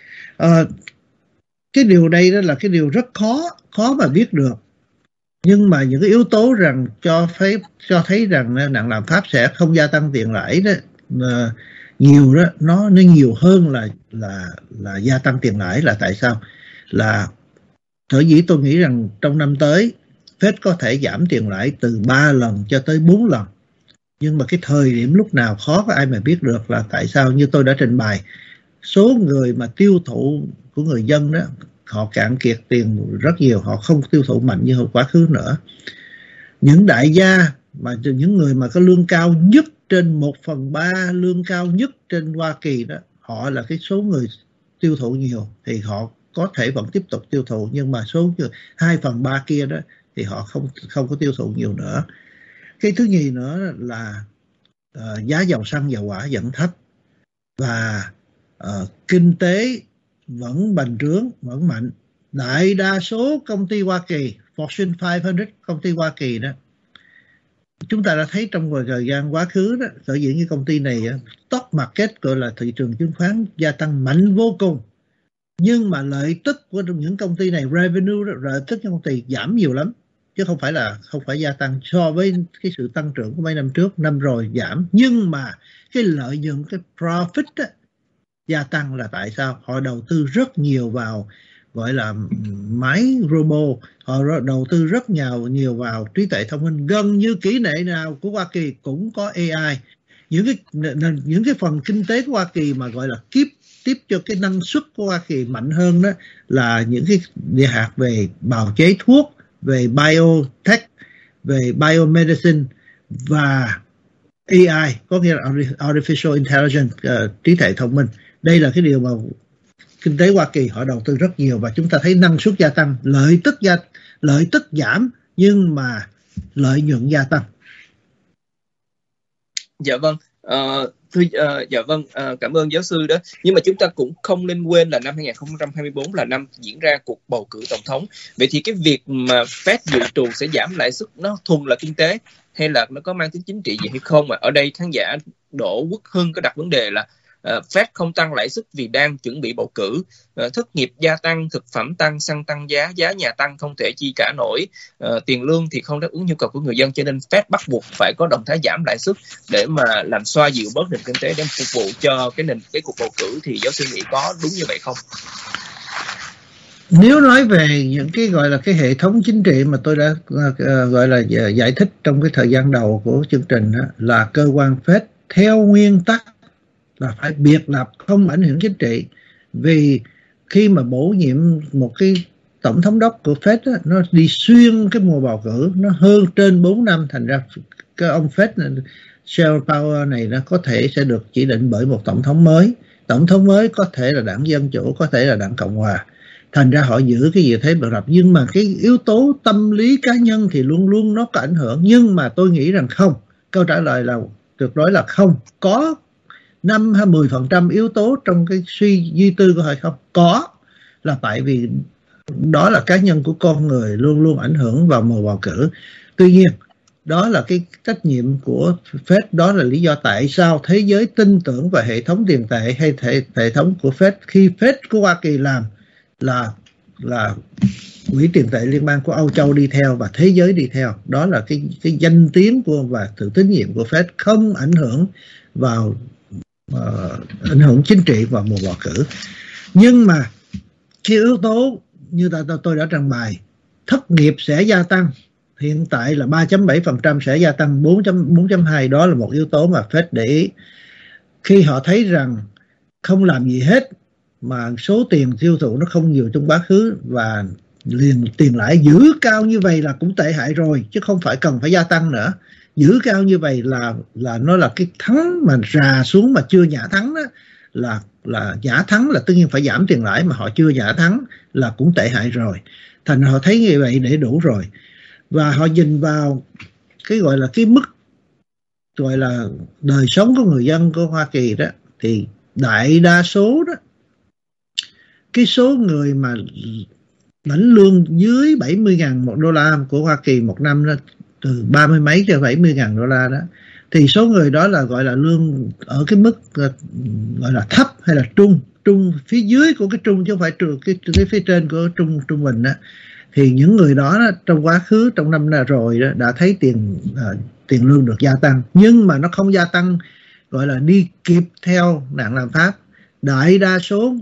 Cái điều đây đó là cái điều rất khó mà biết được. Nhưng mà những cái yếu tố rằng cho thấy rằng nạn lạm phát sẽ không gia tăng tiền lãi đó nhiều đó, nó nhiều hơn là gia tăng tiền lãi. Là tại sao? Là sở dĩ tôi nghĩ rằng trong năm tới Fed có thể giảm tiền lãi từ 3 lần cho tới 4 lần. Nhưng mà cái thời điểm lúc nào khó có ai mà biết được. Là tại sao? Như tôi đã trình bày, số người mà tiêu thụ của người dân đó, họ cạn kiệt tiền rất nhiều, họ không tiêu thụ mạnh như hồi quá khứ nữa. Những đại gia, mà những người mà có lương cao nhất, trên 1/3 lương cao nhất trên Hoa Kỳ đó, họ là cái số người tiêu thụ nhiều, thì họ có thể vẫn tiếp tục tiêu thụ, nhưng mà số 2/3 kia đó thì họ không có tiêu thụ nhiều nữa. Cái thứ nhì nữa là giá dầu xăng dầu hỏa vẫn thấp, và kinh tế vẫn bành trướng, vẫn mạnh. Đại đa số công ty Hoa Kỳ Fortune 500 công ty Hoa Kỳ đó, chúng ta đã thấy trong thời gian quá khứ đó, sở dĩ những công ty này stock market gọi là thị trường chứng khoán gia tăng mạnh vô cùng, nhưng mà lợi tức của những công ty này, revenue đó, lợi tức của công ty giảm nhiều lắm, chứ không phải gia tăng so với cái sự tăng trưởng của mấy năm trước, năm rồi giảm. Nhưng mà cái lợi nhuận, cái profit đó, gia tăng là tại sao? Họ đầu tư rất nhiều vào gọi là máy robot, họ đầu tư rất nhiều vào trí tuệ thông minh. Gần như kỹ nghệ nào của Hoa Kỳ cũng có AI. Những cái phần kinh tế của Hoa Kỳ mà gọi là tiếp cho cái năng suất của Hoa Kỳ mạnh hơn đó là những cái địa hạt về bào chế thuốc, về biotech, về biomedicine và AI, có nghĩa là artificial intelligence, trí tuệ thông minh. Đây là cái điều mà kinh tế Hoa Kỳ họ đầu tư rất nhiều, và chúng ta thấy năng suất gia tăng, lợi tức giảm nhưng mà lợi nhuận gia tăng. Dạ vâng. Cảm ơn giáo sư đó. Nhưng mà chúng ta cũng không nên quên là năm 2024 là năm diễn ra cuộc bầu cử tổng thống. Vậy thì cái việc mà Fed dự trù sẽ giảm lãi suất nó thuần là kinh tế hay là nó có mang tính chính trị gì hay không? Ở đây khán giả Đỗ Quốc Hưng có đặt vấn đề là Fed không tăng lãi suất vì đang chuẩn bị bầu cử, thất nghiệp gia tăng, thực phẩm tăng, xăng tăng giá nhà tăng không thể chi trả nổi, tiền lương thì không đáp ứng nhu cầu của người dân, cho nên Fed bắt buộc phải có động thái giảm lãi suất để mà làm xoa dịu bớt nền kinh tế để phục vụ cho cái cuộc bầu cử. Thì giáo sư nghĩ có đúng như vậy không? Nếu nói về những cái gọi là cái hệ thống chính trị mà tôi đã gọi là giải thích trong cái thời gian đầu của chương trình đó, là cơ quan Fed theo nguyên tắc là phải biệt lập, không ảnh hưởng chính trị. Vì khi mà bổ nhiệm một cái tổng thống đốc của Fed đó, nó đi xuyên cái mùa bầu cử, nó hơn trên 4 năm, thành ra cái ông Fed Jerome Powell này nó có thể sẽ được chỉ định bởi một tổng thống mới. Tổng thống mới có thể là đảng Dân Chủ, có thể là đảng Cộng Hòa. Thành ra họ giữ cái gì thế biệt lập. Nhưng mà cái yếu tố tâm lý cá nhân thì luôn luôn nó có ảnh hưởng. Nhưng mà tôi nghĩ rằng không. Câu trả lời là tuyệt đối là không. Có 5 hay 10% yếu tố trong cái suy duy tư của họ không? Có. Là tại vì đó là cá nhân của con người, luôn luôn ảnh hưởng vào mùa bầu cử. Tuy nhiên, đó là cái trách nhiệm của Fed. Đó là lý do tại sao thế giới tin tưởng vào hệ thống tiền tệ hay hệ thống của Fed. Khi Fed của Hoa Kỳ làm là Quỹ tiền tệ liên bang của Âu Châu đi theo và thế giới đi theo. Đó là cái danh tiếng của và sự tín nhiệm của Fed, không ảnh hưởng vào ảnh hưởng chính trị vào mùa bầu cử. Nhưng mà cái yếu tố như tôi đã trình bày, thất nghiệp sẽ gia tăng, hiện tại là 3.7% sẽ gia tăng 4.2, đó là một yếu tố mà Fed để ý. Khi họ thấy rằng không làm gì hết mà số tiền tiêu thụ nó không nhiều trong quá khứ và liền tiền lãi giữ cao như vậy là cũng tệ hại rồi, chứ không phải cần phải gia tăng nữa. Giữ cao như vậy là nó là cái thắng mà rà xuống mà chưa nhả thắng đó, là nhả thắng là tất nhiên phải giảm tiền lãi, mà họ chưa nhả thắng là cũng tệ hại rồi. Thành họ thấy như vậy để đủ rồi, và họ nhìn vào cái gọi là cái mức gọi là đời sống của người dân của Hoa Kỳ đó, thì đại đa số đó, cái số người mà lãnh lương dưới 70.000 một đô la của Hoa Kỳ một năm đó, từ 30 mấy cho 70.000 đô la đó, thì số người đó là gọi là lương ở cái mức gọi là thấp hay là trung phía dưới của cái trung, chứ không phải cái phía trên của trung bình đó. Thì những người đó trong quá khứ, trong năm rồi đó, đã thấy tiền lương được gia tăng, nhưng mà nó không gia tăng gọi là đi kịp theo nạn lạm phát. Đại đa số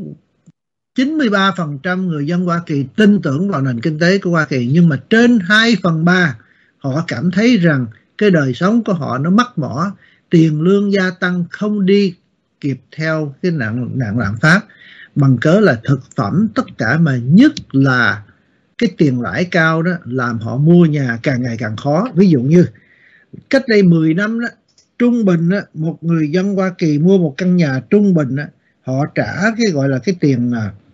93% người dân Hoa Kỳ tin tưởng vào nền kinh tế của Hoa Kỳ, nhưng mà trên 2/3 họ cảm thấy rằng cái đời sống của họ nó mắc mỏ, tiền lương gia tăng không đi kịp theo cái nạn lạm phát, bằng cớ là thực phẩm, tất cả, mà nhất là cái tiền lãi cao đó làm họ mua nhà càng ngày càng khó. Ví dụ như cách đây 10 năm đó, trung bình đó, một người dân Hoa Kỳ mua một căn nhà trung bình đó, họ trả cái gọi là cái tiền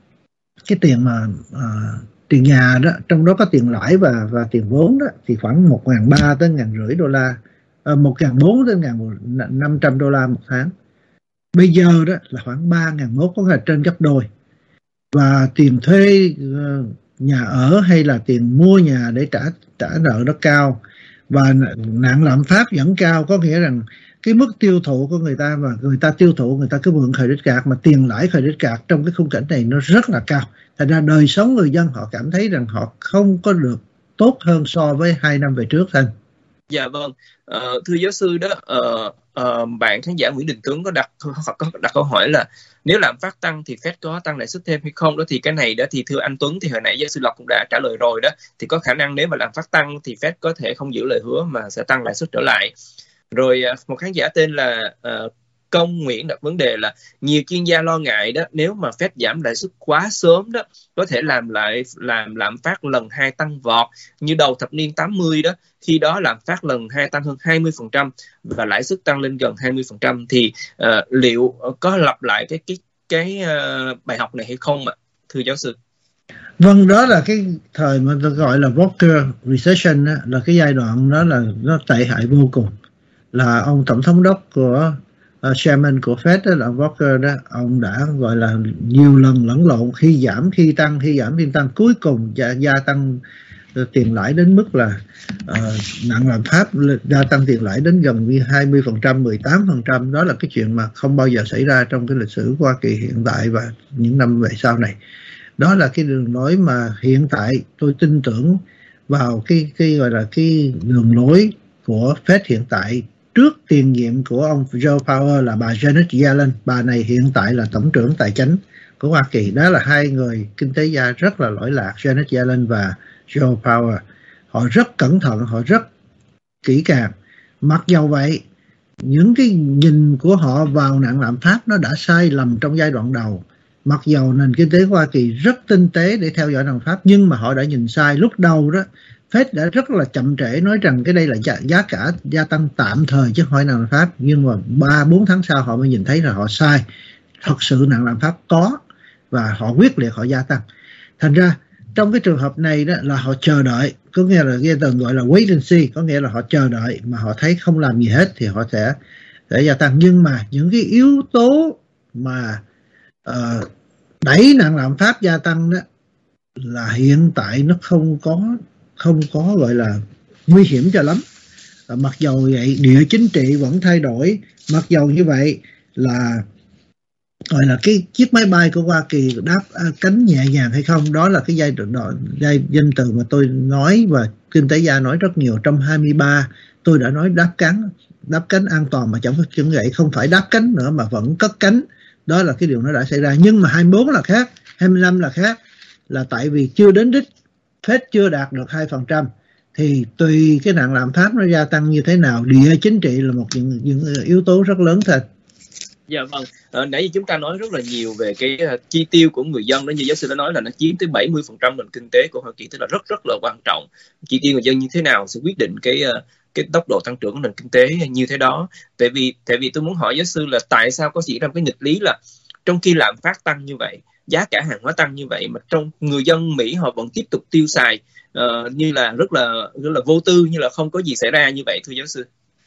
nhà đó, trong đó có tiền lãi và tiền vốn đó, thì khoảng 1.300 tới 1.500 đô la, 1.400 tới 1.500 đô la một tháng. Bây giờ đó là khoảng 3.100, có là trên gấp đôi. Và tiền thuê nhà ở hay là tiền mua nhà để trả nợ nó cao, và nạn lạm phát vẫn cao, có nghĩa rằng cái mức tiêu thụ của người ta, và người ta tiêu thụ, người ta cứ mượn credit card, mà tiền lãi credit card trong cái khung cảnh này nó rất là cao. Thành ra đời sống người dân họ cảm thấy rằng họ không có được tốt hơn so với 2 năm về trước. Thanh. Dạ vâng, thưa giáo sư đó, bạn khán giả Nguyễn Đình Tuấn có đặt câu hỏi là nếu lạm phát tăng thì Fed có tăng lãi suất thêm hay không đó, thì cái này đó thì thưa anh Tuấn thì hồi nãy giáo sư Lộc cũng đã trả lời rồi đó, thì có khả năng nếu mà lạm phát tăng thì Fed có thể không giữ lời hứa mà sẽ tăng lãi suất trở lại. Rồi một khán giả tên là Công Nguyễn đặt vấn đề là nhiều chuyên gia lo ngại đó, nếu mà Fed giảm lãi suất quá sớm đó có thể làm lạm phát lần 2 tăng vọt như đầu thập niên 80 đó, khi đó lạm phát lần 2 tăng hơn 20% và lãi suất tăng lên gần 20%, thì liệu có lặp lại cái bài học này hay không ạ, thưa giáo sư? Vâng, đó là cái thời mà tôi gọi là Volcker Recession đó, là cái giai đoạn đó là nó tệ hại vô cùng. Là ông tổng thống đốc của chairman của Fed đó là Volcker đó, ông đã gọi là nhiều lần lẫn lộn, khi giảm khi tăng, khi giảm khi tăng, cuối cùng gia tăng tiền lãi đến mức là nạn lạm phát gia tăng tiền lãi đến gần như 20%, 18%. Đó là cái chuyện mà không bao giờ xảy ra trong cái lịch sử của Hoa Kỳ hiện tại và những năm về sau này. Đó là cái đường lối mà hiện tại tôi tin tưởng vào cái gọi là cái đường lối của Fed hiện tại trước tiền nhiệm của ông Joe Powell là bà Janet Yellen. Bà này hiện tại là tổng trưởng tài chính của Hoa Kỳ. Đó là hai người kinh tế gia rất là lỗi lạc, Janet Yellen và Joe Powell. Họ rất cẩn thận, họ rất kỹ càng. Mặc dầu vậy, những cái nhìn của họ vào nạn lạm phát nó đã sai lầm trong giai đoạn đầu. Mặc dầu nền kinh tế của Hoa Kỳ rất tinh tế để theo dõi lạm phát, nhưng mà họ đã nhìn sai. Lúc đầu đó, Fed đã rất là chậm trễ nói rằng cái đây là giá cả gia tăng tạm thời chứ không phải nạn lạm phát. Nhưng mà 3-4 tháng sau họ mới nhìn thấy là họ sai. Thật sự nạn lạm phát có và họ quyết liệt họ gia tăng. Thành ra trong cái trường hợp này đó là họ chờ đợi, có nghĩa là cái từ gọi là wait and see, có nghĩa là họ chờ đợi mà họ thấy không làm gì hết thì họ sẽ gia tăng. Nhưng mà những cái yếu tố mà đẩy nạn lạm phát gia tăng đó là hiện tại nó không có gọi là nguy hiểm cho lắm. Mặc dầu vậy địa chính trị vẫn thay đổi, mặc dầu như vậy là gọi là cái chiếc máy bay của Hoa Kỳ đáp cánh nhẹ nhàng hay không, đó là cái danh từ mà tôi nói và kinh tế gia nói rất nhiều. Trong 23 tôi đã nói đáp cánh an toàn mà chẳng vậy, không phải đáp cánh nữa mà vẫn cất cánh. Đó là cái điều nó đã xảy ra. Nhưng mà 24 là khác, 25 là khác, là tại vì chưa đến đích, Fed chưa đạt được 2%, thì tùy cái nạn lạm phát nó gia tăng như thế nào, địa chính trị là một những yếu tố rất lớn thôi. Dạ vâng, nãy giờ chúng ta nói rất là nhiều về cái chi tiêu của người dân đó, như giáo sư đã nói là nó chiếm tới 70% nền kinh tế của Hoa Kỳ, tức là rất là quan trọng. Chi tiêu người dân như thế nào sẽ quyết định cái tốc độ tăng trưởng của nền kinh tế như thế đó. Tại vì tôi muốn hỏi giáo sư là tại sao có diễn ra cái nghịch lý là trong khi lạm phát tăng như vậy, giá cả hàng hóa tăng như vậy, mà trong người dân Mỹ họ vẫn tiếp tục tiêu xài như là rất là vô tư, như là không có gì xảy ra như vậy, thưa giáo sư?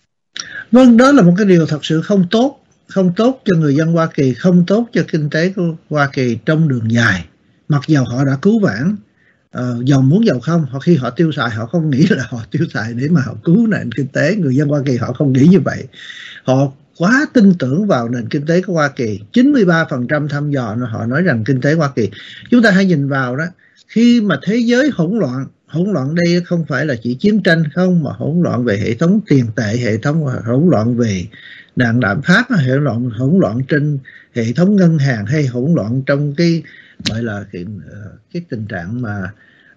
Vâng, đó là một cái điều thật sự không tốt cho người dân Hoa Kỳ, không tốt cho kinh tế của Hoa Kỳ trong đường dài. Mặc dầu họ đã cứu vãn, giàu muốn giàu không, khi họ tiêu xài họ không nghĩ là họ tiêu xài để mà họ cứu nền kinh tế. Người dân Hoa Kỳ họ không nghĩ như vậy. Họ quá tin tưởng vào nền kinh tế của Hoa Kỳ. 93% thăm dò họ nói rằng kinh tế Hoa Kỳ, chúng ta hãy nhìn vào đó, khi mà thế giới hỗn loạn đây không phải là chỉ chiến tranh không, mà hỗn loạn về hệ thống tiền tệ, hệ thống hỗn loạn về nạn lạm phát, hỗn loạn trên hệ thống ngân hàng, hay hỗn loạn trong cái gọi là cái tình trạng mà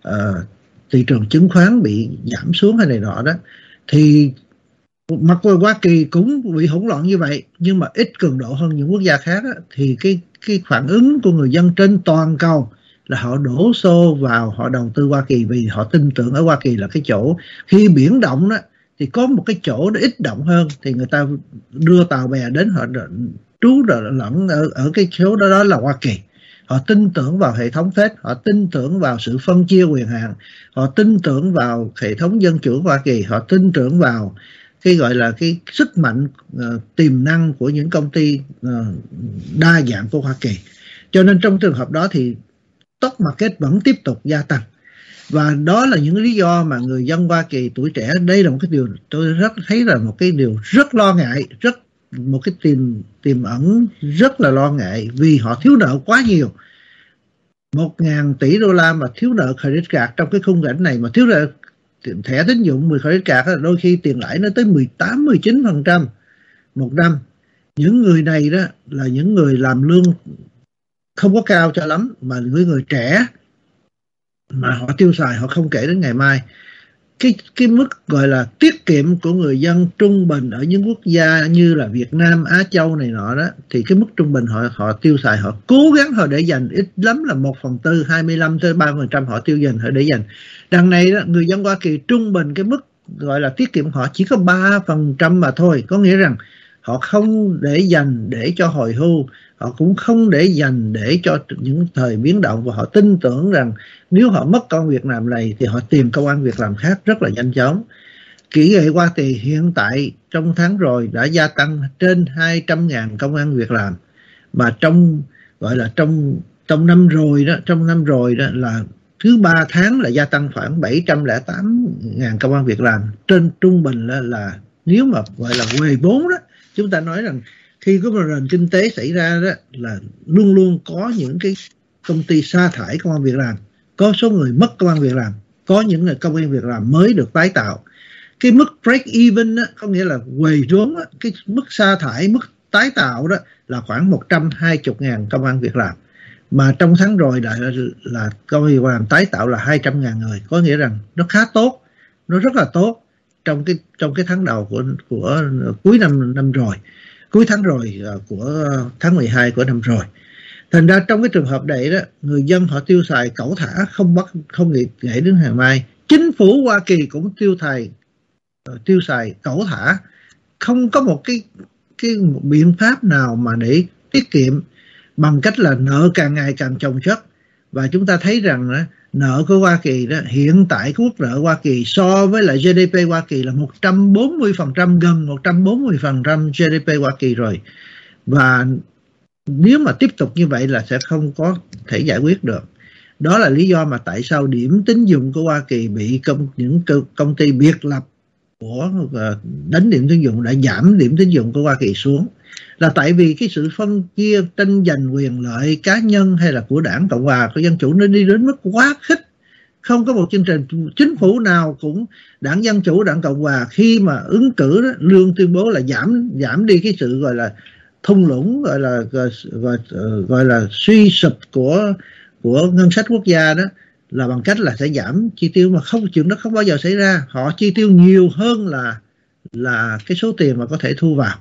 thị trường chứng khoán bị giảm xuống hay này nọ đó, thì mặc dù Hoa Kỳ cũng bị hỗn loạn như vậy nhưng mà ít cường độ hơn những quốc gia khác đó, thì cái phản ứng của người dân trên toàn cầu là họ đổ xô vào, họ đầu tư Hoa Kỳ vì họ tin tưởng ở Hoa Kỳ là cái chỗ khi biển động đó thì có một cái chỗ nó ít động hơn, thì người ta đưa tàu bè đến, họ trú lẫn ở cái chỗ đó là Hoa Kỳ. Họ tin tưởng vào hệ thống Fed, họ tin tưởng vào sự phân chia quyền hạn, họ tin tưởng vào hệ thống dân chủ Hoa Kỳ, họ tin tưởng vào cái gọi là cái sức mạnh tiềm năng của những công ty đa dạng của Hoa Kỳ. Cho nên trong trường hợp đó thì stock market vẫn tiếp tục gia tăng. Và đó là những lý do mà người dân Hoa Kỳ tuổi trẻ, đây là một cái điều tôi thấy là một cái điều rất lo ngại, một cái tiềm ẩn rất là lo ngại, vì họ thiếu nợ quá nhiều. 1.000 tỷ đô la mà thiếu nợ credit card trong cái khung cảnh này, mà thiếu nợ thẻ tín dụng 10 credit card, đôi khi tiền lãi nó tới 18-19% một năm. Những người này đó là những người làm lương không có cao cho lắm, mà những người trẻ mà họ tiêu xài họ không kể đến ngày mai. Cái mức gọi là tiết kiệm của người dân trung bình ở những quốc gia như là Việt Nam, Á Châu này nọ đó, thì cái mức trung bình họ tiêu xài, họ cố gắng họ để dành ít lắm là 1/4, 25-30% họ tiêu dành, họ để dành. Đằng này đó, người dân Hoa Kỳ trung bình cái mức gọi là tiết kiệm họ chỉ có 3% mà thôi. Có nghĩa rằng họ không để dành để cho hồi hưu, họ cũng không để dành để cho những thời biến động, và họ tin tưởng rằng nếu họ mất công việc làm này thì họ tìm công ăn việc làm khác rất là nhanh chóng. Kỹ nghệ Hoa Kỳ hiện tại trong tháng rồi đã gia tăng trên 200.000 công ăn việc làm, mà trong năm rồi đó là thứ 3 tháng là gia tăng khoảng 708.000 công ăn việc làm. Trên trung bình là nếu mà gọi là huề vốn đó, chúng ta nói rằng khi có một nền kinh tế xảy ra đó là luôn luôn có những cái công ty sa thải công ăn việc làm, có số người mất công ăn việc làm, có những người công ăn việc làm mới được tái tạo. Cái mức break even đó, có nghĩa là huề vốn, cái mức sa thải, mức tái tạo đó là khoảng 120.000 công ăn việc làm. Mà trong tháng rồi là công an việc làm tái tạo là 200.000 người, có nghĩa rằng nó khá tốt, nó rất là tốt trong cái tháng đầu của cuối năm rồi, cuối tháng rồi của tháng 12 của năm rồi. Thành ra trong cái trường hợp này đó, người dân họ tiêu xài cẩu thả, không nghĩ đến ngày mai. Chính phủ Hoa Kỳ cũng tiêu xài cẩu thả, không có một cái biện pháp nào mà để tiết kiệm, bằng cách là nợ càng ngày càng chồng chất. Và chúng ta thấy rằng nợ của Hoa Kỳ đó, hiện tại quốc nợ Hoa Kỳ so với lại GDP Hoa Kỳ là 140%, gần 140% GDP Hoa Kỳ rồi. Và nếu mà tiếp tục như vậy là sẽ không có thể giải quyết được. Đó là lý do mà tại sao điểm tín dụng của Hoa Kỳ bị những công ty biệt lập của đánh điểm tín dụng đã giảm điểm tín dụng của Hoa Kỳ xuống, là tại vì cái sự phân chia tranh giành quyền lợi cá nhân hay là của đảng Cộng hòa, của Dân Chủ, nó đi đến mức quá khích. Không có một chương trình chính phủ nào cũng, đảng Dân Chủ, đảng Cộng hòa khi mà ứng cử đó, luôn tuyên bố là giảm đi cái sự gọi là thung lũng, gọi là suy sụp của ngân sách quốc gia đó, là bằng cách là sẽ giảm chi tiêu, mà chuyện đó không bao giờ xảy ra. Họ chi tiêu nhiều hơn là cái số tiền mà có thể thu vào.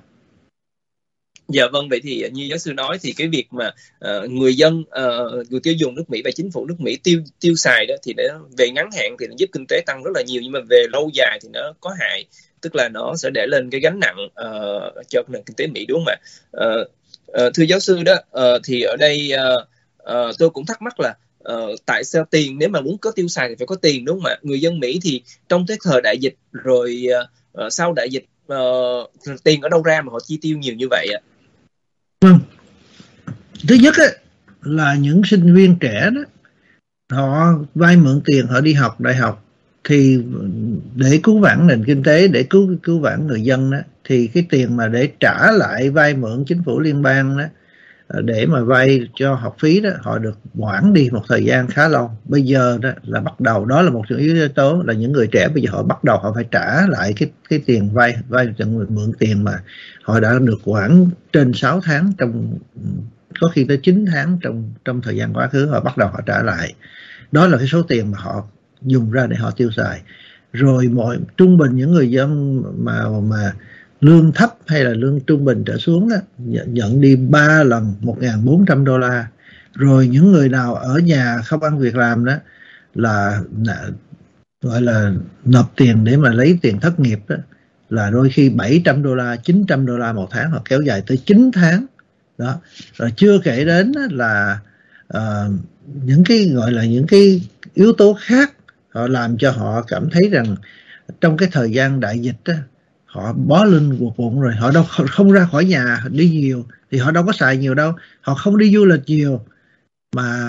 Dạ vâng, vậy thì như giáo sư nói thì cái việc mà người dân, người tiêu dùng nước Mỹ và chính phủ nước Mỹ tiêu xài đó thì về ngắn hạn thì nó giúp kinh tế tăng rất là nhiều, nhưng mà về lâu dài thì nó có hại, tức là nó sẽ để lên cái gánh nặng cho nền kinh tế Mỹ, đúng không ạ? Thưa giáo sư đó, thì ở đây tôi cũng thắc mắc là tại sao tiền, nếu mà muốn có tiêu xài thì phải có tiền, đúng không ạ? Người dân Mỹ thì trong cái thời đại dịch rồi sau đại dịch, tiền ở đâu ra mà họ chi tiêu nhiều như vậy ạ? Vâng. Thứ nhất ấy, là những sinh viên trẻ đó, họ vay mượn tiền, họ đi học đại học, thì để cứu vãn nền kinh tế, để cứu vãn người dân đó, thì cái tiền mà để trả lại vay mượn chính phủ liên bang đó, để mà vay cho học phí đó, họ được hoãn đi một thời gian khá lâu. Bây giờ đó là bắt đầu, đó là một trong yếu tố là những người trẻ bây giờ họ bắt đầu họ phải trả lại cái tiền vay mượn tiền mà họ đã được hoãn trên 6 tháng, có khi tới 9 tháng trong thời gian quá khứ, họ bắt đầu họ trả lại. Đó là cái số tiền mà họ dùng ra để họ tiêu xài. Rồi trung bình những người dân mà lương thấp hay là lương trung bình trở xuống đó, nhận đi 3 lần 1.400 đô la. Rồi những người nào ở nhà không ăn việc làm đó là gọi là nộp tiền để mà lấy tiền thất nghiệp đó, là đôi khi 700 đô la, 900 đô la một tháng, hoặc kéo dài tới 9 tháng đó. Rồi chưa kể đến là những cái gọi là những cái yếu tố khác, họ làm cho họ cảm thấy rằng trong cái thời gian đại dịch đó, họ bó lưng buộc bụng rồi, họ không ra khỏi nhà đi nhiều thì họ đâu có xài nhiều đâu, họ không đi du lịch nhiều, mà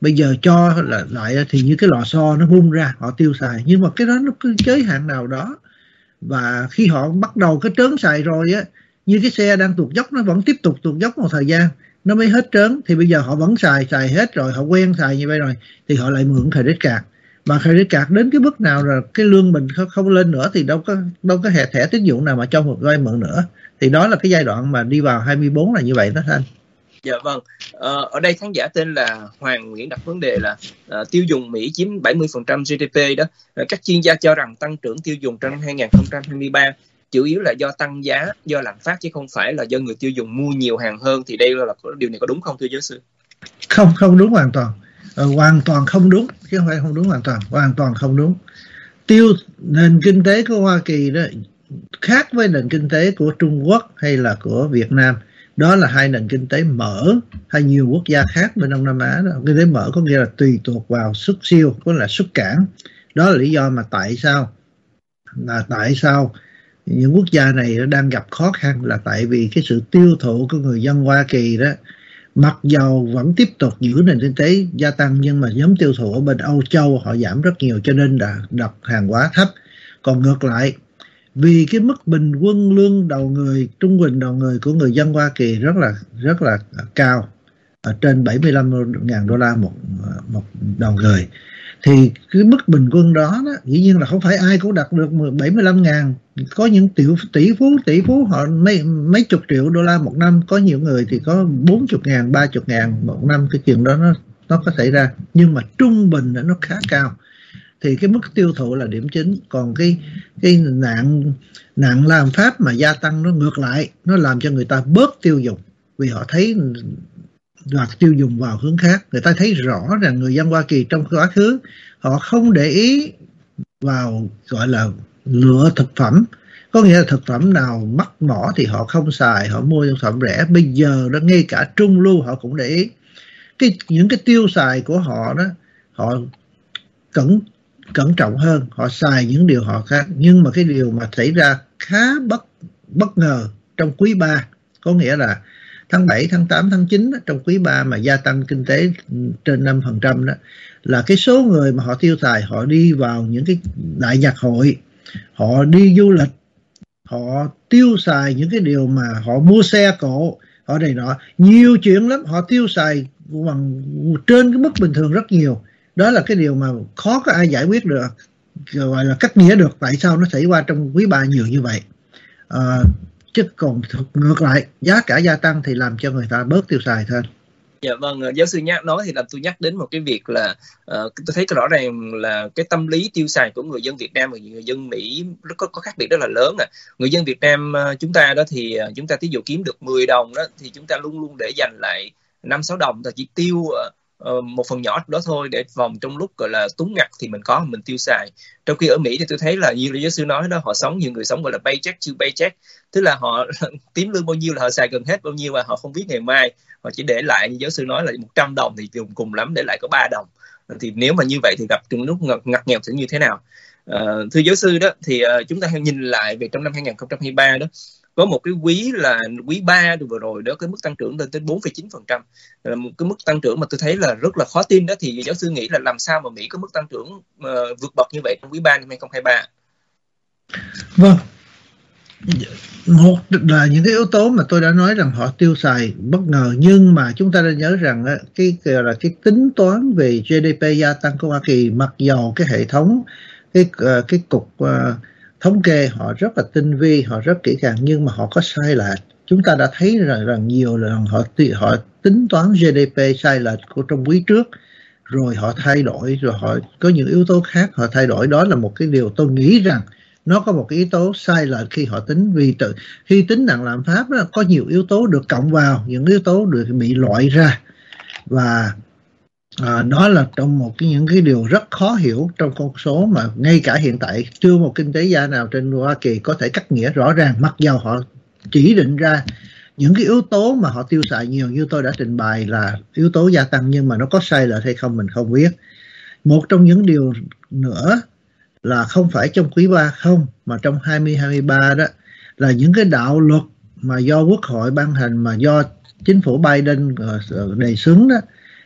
bây giờ cho lại thì như cái lò xo nó bung ra, họ tiêu xài, nhưng mà cái đó nó cứ giới hạn nào đó. Và khi họ bắt đầu cái trớn xài rồi á, như cái xe đang tuột dốc nó vẫn tiếp tục tuột dốc một thời gian nó mới hết trớn, thì bây giờ họ vẫn xài hết rồi, họ quen xài như vậy rồi thì họ lại mượn credit card. Mà credit card đến cái mức nào là cái lương mình không lên nữa thì đâu có thẻ tín dụng nào mà cho một vay mượn nữa. Thì đó là cái giai đoạn mà đi vào 24 là như vậy đó Thanh. Dạ vâng. Ở đây khán giả tên là Hoàng Nguyễn đặt vấn đề là tiêu dùng Mỹ chiếm 70% GDP đó. Các chuyên gia cho rằng tăng trưởng tiêu dùng trong năm 2023 chủ yếu là do tăng giá, do lạm phát chứ không phải là do người tiêu dùng mua nhiều hàng hơn. Thì đây là điều này có đúng không thưa giáo sư? Không đúng hoàn toàn. Hoàn toàn không đúng, chứ không phải không đúng hoàn toàn không đúng. Nền kinh tế của Hoa Kỳ đó khác với nền kinh tế của Trung Quốc hay là của Việt Nam. Đó là hai nền kinh tế mở, hay nhiều quốc gia khác bên Đông Nam Á đó. Kinh tế mở có nghĩa là tùy thuộc vào xuất siêu, có là xuất cảng. Đó là lý do mà tại sao những quốc gia này đang gặp khó khăn, là tại vì cái sự tiêu thụ của người dân Hoa Kỳ đó, mặc dầu vẫn tiếp tục giữ nền kinh tế gia tăng, nhưng mà nhóm tiêu thụ ở bên Âu Châu họ giảm rất nhiều, cho nên là đặt hàng hóa thấp. Còn ngược lại, vì cái mức bình quân lương đầu người, trung bình đầu người của người dân Hoa Kỳ rất là cao, ở trên 75.000 đô la một đầu người, thì cái mức bình quân đó, dĩ nhiên là không phải ai cũng đạt được 75.000. Có những tỷ phú họ mấy chục triệu đô la một năm, có nhiều người thì có 40.000, 30.000 một năm. Cái chuyện đó nó có xảy ra, nhưng mà trung bình nó khá cao. Thì cái mức tiêu thụ là điểm chính. Còn cái nạn làm pháp mà gia tăng, nó ngược lại, nó làm cho người ta bớt tiêu dùng, vì họ thấy là tiêu dùng vào hướng khác. Người ta thấy rõ rằng người dân Hoa Kỳ trong quá khứ họ không để ý vào gọi là lựa thực phẩm, có nghĩa là thực phẩm nào mắc mỏ thì họ không xài, họ mua thực phẩm rẻ. Bây giờ đó, ngay cả trung lưu họ cũng để ý những cái tiêu xài của họ đó, họ cẩn trọng hơn, họ xài những điều họ khác. Nhưng mà cái điều mà xảy ra khá bất ngờ trong quý 3, có nghĩa là tháng 7, tháng 8, tháng 9 đó, trong quý 3 mà gia tăng kinh tế trên 5% đó, là cái số người mà họ tiêu xài, họ đi vào những cái đại nhạc hội, họ đi du lịch, họ tiêu xài những cái điều mà họ mua xe cộ, họ này nọ, nhiều chuyện lắm, họ tiêu xài bằng trên cái mức bình thường rất nhiều. Đó là cái điều mà khó có ai giải quyết được, gọi là cắt nghĩa được tại sao nó xảy ra trong quý 3 nhiều như vậy. Chứ còn ngược lại, giá cả gia tăng thì làm cho người ta bớt tiêu xài thôi. Dạ vâng, giáo sư nói thì làm tôi nhắc đến một cái việc là tôi thấy rõ ràng là cái tâm lý tiêu xài của người dân Việt Nam và người dân Mỹ có khác biệt rất là lớn. Người dân Việt Nam chúng ta đó thì chúng ta ví dụ kiếm được 10 đồng đó thì chúng ta luôn luôn để dành lại 5-6 đồng, ta chỉ tiêu một phần nhỏ đó thôi, để vòng trong lúc gọi là túng ngặt thì mình tiêu xài. Trong khi ở Mỹ thì tôi thấy là như giáo sư nói đó, họ sống, nhiều người sống gọi là paycheck to paycheck, tức là họ kiếm lương bao nhiêu là họ xài gần hết bao nhiêu, và họ không biết ngày mai, họ chỉ để lại, như giáo sư nói là 100 đồng thì cùng lắm để lại có 3 đồng. Thì nếu mà như vậy thì gặp trong lúc ngặt nghèo sẽ như thế nào? Thưa giáo sư đó, thì chúng ta nhìn lại về trong năm 2023 đó, có một cái quý là quý 3 vừa rồi đó, cái mức tăng trưởng lên tới 4,9%, là một cái mức tăng trưởng mà tôi thấy là rất là khó tin đó. Thì giáo sư nghĩ là làm sao mà Mỹ có mức tăng trưởng vượt bậc như vậy trong quý 3 năm 2023? Vâng, một là những cái yếu tố mà tôi đã nói rằng họ tiêu xài bất ngờ, nhưng mà chúng ta nên nhớ rằng cái tính toán về GDP gia tăng của Hoa Kỳ, mặc dầu cái hệ thống cái cục thống kê họ rất là tinh vi, họ rất kỹ càng, nhưng mà họ có sai lệch. Chúng ta đã thấy rằng nhiều lần họ tính toán GDP sai lệch của trong quý trước, rồi họ thay đổi, rồi họ có những yếu tố khác họ thay đổi. Đó là một cái điều tôi nghĩ rằng nó có một cái yếu tố sai lệch khi họ tính, vì khi tính nặng lạm phát đó, có nhiều yếu tố được cộng vào, những yếu tố được bị loại ra, và đó là trong những cái điều rất khó hiểu trong con số mà ngay cả hiện tại chưa một kinh tế gia nào trên Hoa Kỳ có thể cắt nghĩa rõ ràng, mặc dầu họ chỉ định ra những cái yếu tố mà họ tiêu xài nhiều như tôi đã trình bày là yếu tố gia tăng, nhưng mà nó có sai lệch hay không mình không biết. Một trong những điều nữa là không phải trong quý 3 không, mà trong 2023 đó, là những cái đạo luật mà do Quốc hội ban hành, mà do chính phủ Biden đề xướng đó,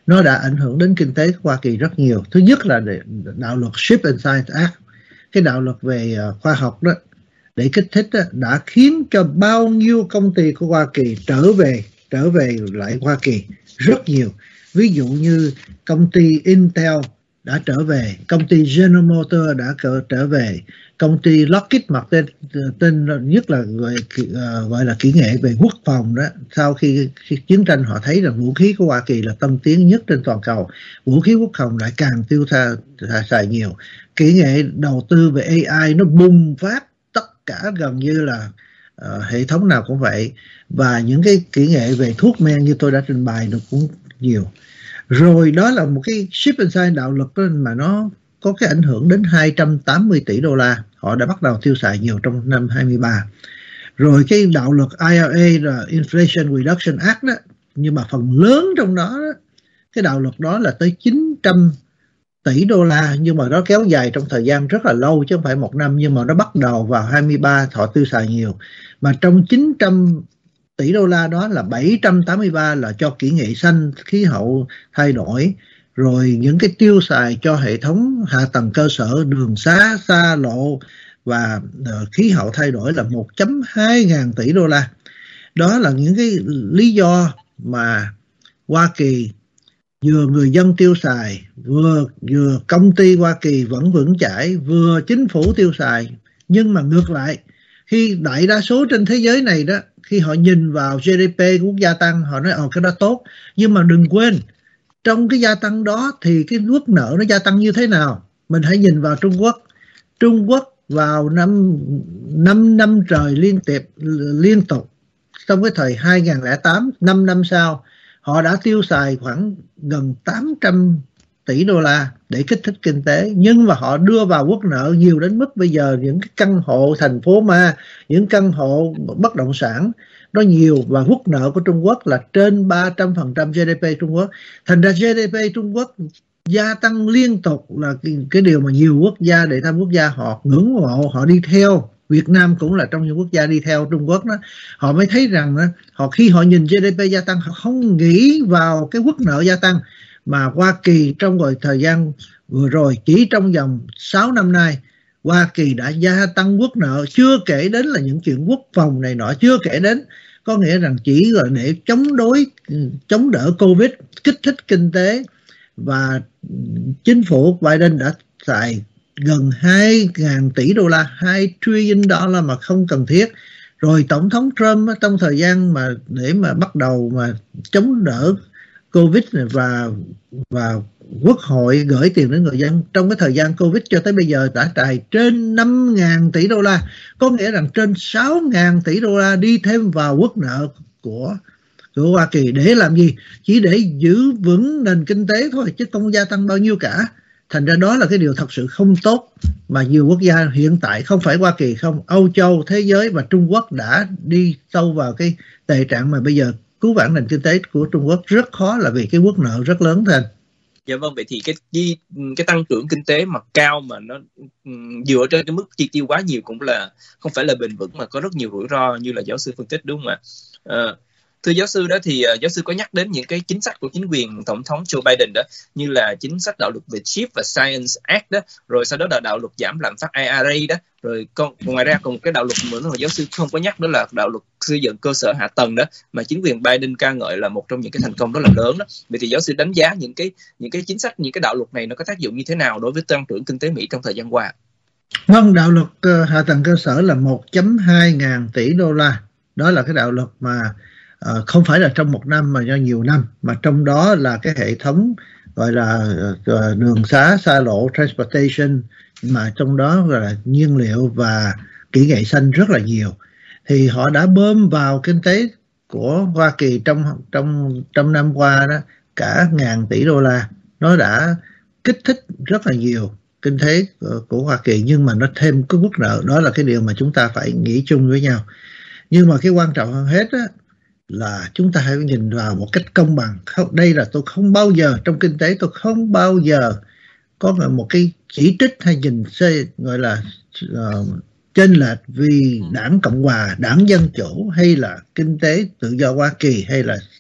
nó đã ảnh hưởng đến kinh tế của Hoa Kỳ rất nhiều. Thứ nhất là đạo luật Chip and Science Act, cái đạo luật về khoa học đó, để kích thích đó, đã khiến cho bao nhiêu công ty của Hoa Kỳ trở về lại Hoa Kỳ rất nhiều. Ví dụ như công ty Intel đã trở về, công ty General Motors đã trở về, công ty Lockheed Martin tên nhất là gọi là kỹ nghệ về quốc phòng đó. Sau khi chiến tranh họ thấy rằng vũ khí của Hoa Kỳ là tân tiến nhất trên toàn cầu, vũ khí quốc phòng lại càng tiêu xài nhiều. Kỹ nghệ đầu tư về AI nó bùng phát, tất cả gần như là hệ thống nào cũng vậy. Và những cái kỹ nghệ về thuốc men như tôi đã trình bày được cũng nhiều. Rồi đó là một cái Chip and Science đạo luật mà nó có cái ảnh hưởng đến 280 tỷ đô la. Họ đã bắt đầu tiêu xài nhiều trong năm 23. Rồi cái đạo luật IRA là Inflation Reduction Act đó, nhưng mà phần lớn trong đó, cái đạo luật đó là tới 900 tỷ đô la, nhưng mà nó kéo dài trong thời gian rất là lâu chứ không phải một năm, nhưng mà nó bắt đầu vào 23 họ tiêu xài nhiều. Mà trong 900 tỷ đô la đó là 783 là cho kỹ nghệ xanh, khí hậu thay đổi, rồi những cái tiêu xài cho hệ thống hạ tầng cơ sở, đường xá, xa lộ và khí hậu thay đổi là 1.2 ngàn tỷ đô la. Đó là những cái lý do mà Hoa Kỳ vừa người dân tiêu xài, vừa công ty Hoa Kỳ vẫn vững chãi, vừa chính phủ tiêu xài. Nhưng mà ngược lại, khi đại đa số trên thế giới này đó, khi họ nhìn vào GDP quốc gia tăng, họ nói cái đó tốt. Nhưng mà đừng quên, trong cái gia tăng đó thì cái quốc nợ nó gia tăng như thế nào? Mình hãy nhìn vào Trung Quốc. Trung Quốc vào năm năm trời liên tục trong cái thời 2008, 5 năm sau, họ đã tiêu xài khoảng gần 800 tỷ đô la để kích thích kinh tế, nhưng mà họ đưa vào quốc nợ nhiều đến mức bây giờ những cái căn hộ thành phố ma, những căn hộ bất động sản nó nhiều, và quốc nợ của Trung Quốc là trên 300% GDP Trung Quốc. Thành ra GDP Trung Quốc gia tăng liên tục là cái điều mà nhiều quốc gia, đệ tam quốc gia họ ngưỡng mộ, họ đi theo. Việt Nam cũng là trong những quốc gia đi theo Trung Quốc đó. Họ mới thấy rằng đó, khi họ nhìn GDP gia tăng, họ không nghĩ vào cái quốc nợ gia tăng. Mà Hoa Kỳ trong thời gian vừa rồi, chỉ trong vòng 6 năm nay, Hoa Kỳ đã gia tăng quốc nợ, chưa kể đến là những chuyện quốc phòng này nọ, chưa kể đến, có nghĩa rằng chỉ là để chống đỡ Covid, kích thích kinh tế. Và chính phủ Biden đã xài gần 2.000 tỷ đô la, 2 trillion dollar mà không cần thiết. Rồi Tổng thống Trump trong thời gian mà để mà bắt đầu mà chống đỡ Covid và Quốc hội gửi tiền đến người dân trong cái thời gian Covid cho tới bây giờ đã xài trên 5.000 tỷ đô la. Có nghĩa rằng trên 6.000 tỷ đô la đi thêm vào quốc nợ của Hoa Kỳ. Để làm gì? Chỉ để giữ vững nền kinh tế thôi, chứ không gia tăng bao nhiêu cả. Thành ra đó là cái điều thật sự không tốt mà nhiều quốc gia hiện tại, không phải Hoa Kỳ không, Âu Châu, thế giới và Trung Quốc đã đi sâu vào cái tệ trạng mà bây giờ cứu vãn nền kinh tế của Trung Quốc rất khó, là vì cái quốc nợ rất lớn thôi. Dạ vâng, vậy thì cái tăng trưởng kinh tế mà cao mà nó dựa trên cái mức chi tiêu quá nhiều cũng là không phải là bền vững, mà có rất nhiều rủi ro như là giáo sư phân tích, đúng không ạ? Thưa giáo sư đó, thì giáo sư có nhắc đến những cái chính sách của chính quyền Tổng thống Joe Biden đó, như là chính sách đạo luật về Chip và Science Act đó, rồi sau đó là đạo luật giảm lạm phát IRA đó, rồi ngoài ra còn một cái đạo luật nữa mà giáo sư không có nhắc, đó là đạo luật xây dựng cơ sở hạ tầng đó, mà chính quyền Biden ca ngợi là một trong những cái thành công rất là lớn đó. Vậy thì giáo sư đánh giá những cái chính sách, những cái đạo luật này nó có tác dụng như thế nào đối với tăng trưởng kinh tế Mỹ trong thời gian qua? Vâng, đạo luật hạ tầng cơ sở là 1.2 ngàn tỷ đô la. Đó là cái đạo luật mà không phải là trong một năm mà do nhiều năm, mà trong đó là cái hệ thống gọi là đường xá, xa lộ, transportation, mà trong đó là nhiên liệu và kỹ nghệ xanh rất là nhiều. Thì họ đã bơm vào kinh tế của Hoa Kỳ trong năm qua đó cả 1.000 tỷ đô la. Nó đã kích thích rất là nhiều kinh tế của Hoa Kỳ, nhưng mà nó thêm cái quốc nợ. Đó là cái điều mà chúng ta phải nghĩ chung với nhau. Nhưng mà cái quan trọng hơn hết á, là chúng ta hãy nhìn vào một cách công bằng. Đây là tôi không bao giờ, trong kinh tế tôi không bao giờ có một cái chỉ trích hay nhìn gọi là chênh lệch vì đảng Cộng hòa, đảng Dân chủ, hay là kinh tế tự do Hoa Kỳ, hay là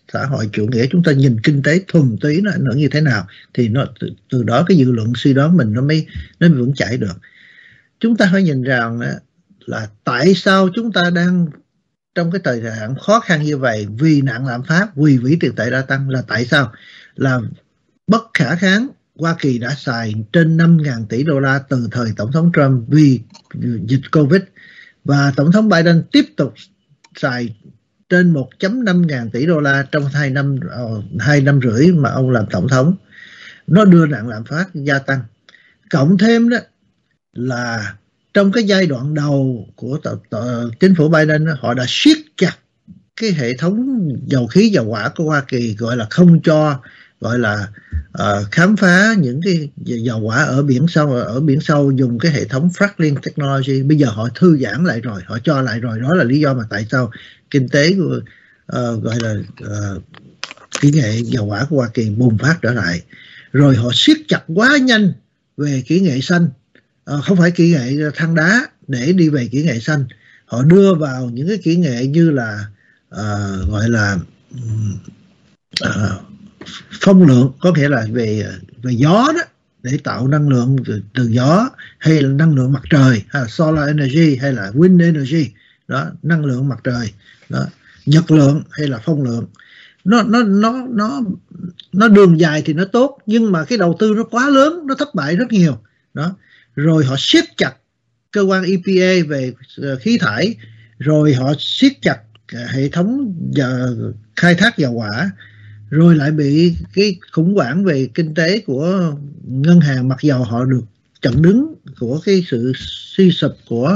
xã hội chủ nghĩa, chúng ta nhìn kinh tế thuần túy nó ảnh hưởng như thế nào, thì nó từ đó cái dư luận suy đoán mình nó mới vững chãi được. Chúng ta phải nhìn rằng là tại sao chúng ta đang trong cái thời hạn khó khăn như vậy, vì nạn lạm phát, vì vĩ tiền tệ đã tăng, là tại sao? Là bất khả kháng. Hoa Kỳ đã xài trên 5.000 tỷ đô la từ thời Tổng thống Trump vì dịch Covid, và Tổng thống Biden tiếp tục xài trên 1.5 ngàn tỷ đô la trong 2 năm rưỡi mà ông làm tổng thống. Nó đưa nạn lạm phát gia tăng. Cộng thêm đó là trong cái giai đoạn đầu của chính phủ Biden, họ đã siết chặt cái hệ thống dầu khí dầu hỏa của Hoa Kỳ, gọi là không cho khám phá những cái dầu hỏa ở biển sâu dùng cái hệ thống fracking technology. Bây giờ họ thư giãn lại rồi, họ cho lại rồi. Đó là lý do mà tại sao kinh tế của kỹ nghệ dầu hỏa của Hoa Kỳ bùng phát trở lại. Rồi họ siết chặt quá nhanh về kỹ nghệ xanh, không phải kỹ nghệ than đá, để đi về kỹ nghệ xanh. Họ đưa vào những cái kỹ nghệ như là phong lượng, có nghĩa là về gió đó, để tạo năng lượng từ gió, hay là năng lượng mặt trời, hay là solar energy, hay là wind energy đó, năng lượng mặt trời đó, nhật lượng hay là phong lượng. Nó đường dài thì nó tốt, nhưng mà cái đầu tư nó quá lớn, nó thất bại rất nhiều đó. Rồi họ siết chặt cơ quan EPA về khí thải, rồi họ siết chặt hệ thống khai thác dầu hỏa, rồi lại bị cái khủng hoảng về kinh tế của ngân hàng, mặc dầu họ được chặn đứng của cái sự suy sụp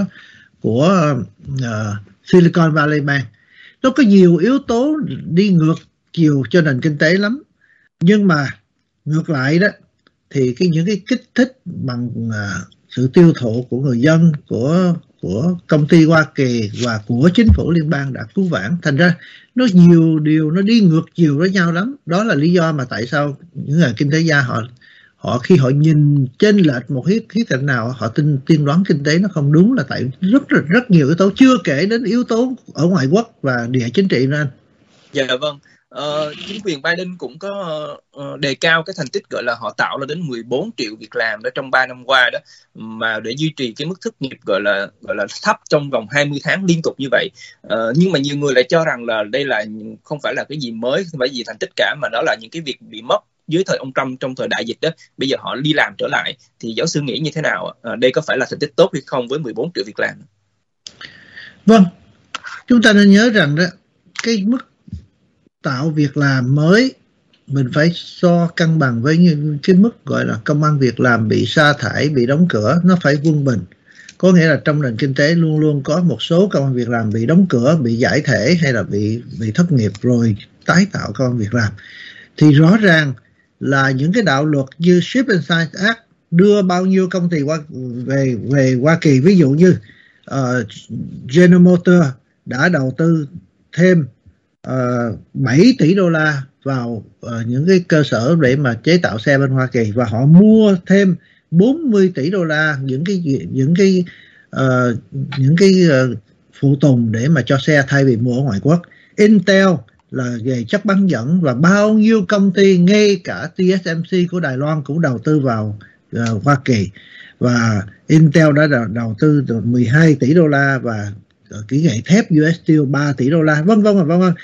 của Silicon Valley Bank. Nó có nhiều yếu tố đi ngược chiều cho nền kinh tế lắm. Nhưng mà ngược lại đó thì những cái kích thích bằng sự tiêu thụ của người dân, của công ty Hoa Kỳ và của chính phủ liên bang đã cứu vãn. Thành ra nó nhiều điều nó đi ngược chiều với nhau lắm. Đó là lý do mà tại sao những người kinh tế gia họ khi họ nhìn chênh lệch một khía cạnh nào, họ tiên đoán kinh tế nó không đúng, là tại rất nhiều yếu tố, chưa kể đến yếu tố ở ngoại quốc và địa chính trị nữa anh. Dạ vâng. Chính quyền Biden cũng có đề cao cái thành tích, gọi là họ tạo ra đến 14 triệu việc làm đó trong 3 năm qua đó, mà để duy trì cái mức thất nghiệp gọi là thấp trong vòng 20 tháng liên tục như vậy. Nhưng mà nhiều người lại cho rằng là đây là không phải là cái gì mới, không phải gì thành tích cả, mà đó là những cái việc bị mất dưới thời ông Trump trong thời đại dịch đó. Bây giờ họ đi làm trở lại, thì giáo sư nghĩ như thế nào? Đây có phải là thành tích tốt hay không với 14 triệu việc làm? Vâng, chúng ta nên nhớ rằng đó, cái mức tạo việc làm mới mình phải so cân bằng với những cái mức gọi là công ăn việc làm bị sa thải, bị đóng cửa, nó phải quân bình. Có nghĩa là trong nền kinh tế luôn luôn có một số công ăn việc làm bị đóng cửa, bị giải thể hay là bị thất nghiệp, rồi tái tạo công ăn việc làm. Thì rõ ràng là những cái đạo luật như Chip and Science Act đưa bao nhiêu công ty về Hoa Kỳ, ví dụ như General Motors đã đầu tư thêm 7 tỷ đô la vào những cái cơ sở để mà chế tạo xe bên Hoa Kỳ, và họ mua thêm 40 tỷ đô la những cái phụ tùng để mà cho xe thay vì mua ở ngoại quốc. Intel là về chất bán dẫn, và bao nhiêu công ty, ngay cả TSMC của Đài Loan cũng đầu tư vào Hoa Kỳ, và Intel đã đầu tư 12 tỷ đô la, và kỹ nghệ thép US Steel 3 tỷ đô la, vân vân.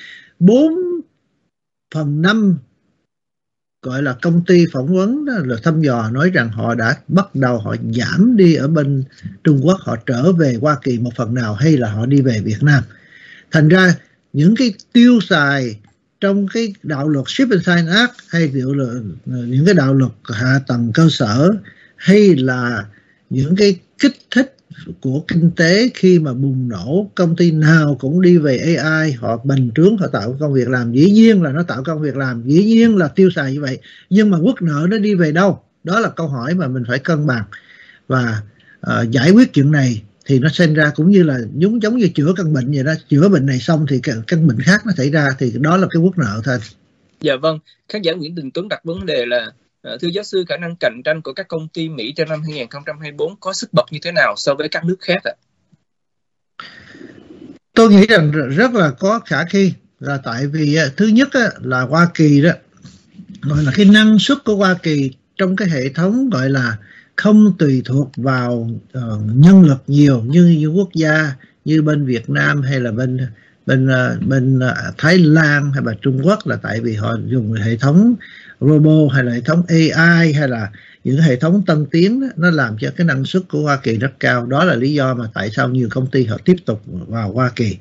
4/5 gọi là công ty phỏng vấn đó, là thăm dò nói rằng họ đã bắt đầu họ giảm đi ở bên Trung Quốc, họ trở về Hoa Kỳ một phần nào, hay là họ đi về Việt Nam. Thành ra những cái tiêu xài trong cái đạo luật Chip and Science Act, hay những cái đạo luật hạ tầng cơ sở, hay là những cái kích thích của kinh tế khi mà bùng nổ, công ty nào cũng đi về AI, họ bành trướng, họ tạo công việc làm, dĩ nhiên là nó tạo công việc làm, dĩ nhiên là tiêu xài như vậy, nhưng mà quốc nợ nó đi về đâu? Đó là câu hỏi mà mình phải cân bằng và giải quyết chuyện này. Thì nó sinh ra cũng như là giống như chữa căn bệnh vậy đó, chữa bệnh này xong thì căn bệnh khác nó xảy ra, thì đó là cái quốc nợ thôi. Dạ vâng, khán giả Nguyễn Đình Tuấn đặt vấn đề là thưa giáo sư, khả năng cạnh tranh của các công ty Mỹ trong năm 2024 có sức bật như thế nào so với các nước khác ạ? Tôi nghĩ rằng rất là có khả khi. là tại vì thứ nhất là Hoa Kỳ đó, gọi là cái năng suất của Hoa Kỳ trong cái hệ thống gọi là không tùy thuộc vào nhân lực nhiều như những quốc gia như bên Việt Nam hay là bên Thái Lan hay là Trung Quốc, là tại vì họ dùng hệ thống robot hay là hệ thống AI hay là những hệ thống tân tiến đó, nó làm cho cái năng suất của Hoa Kỳ rất cao. Đó là lý do mà tại sao nhiều công ty họ tiếp tục vào Hoa Kỳ.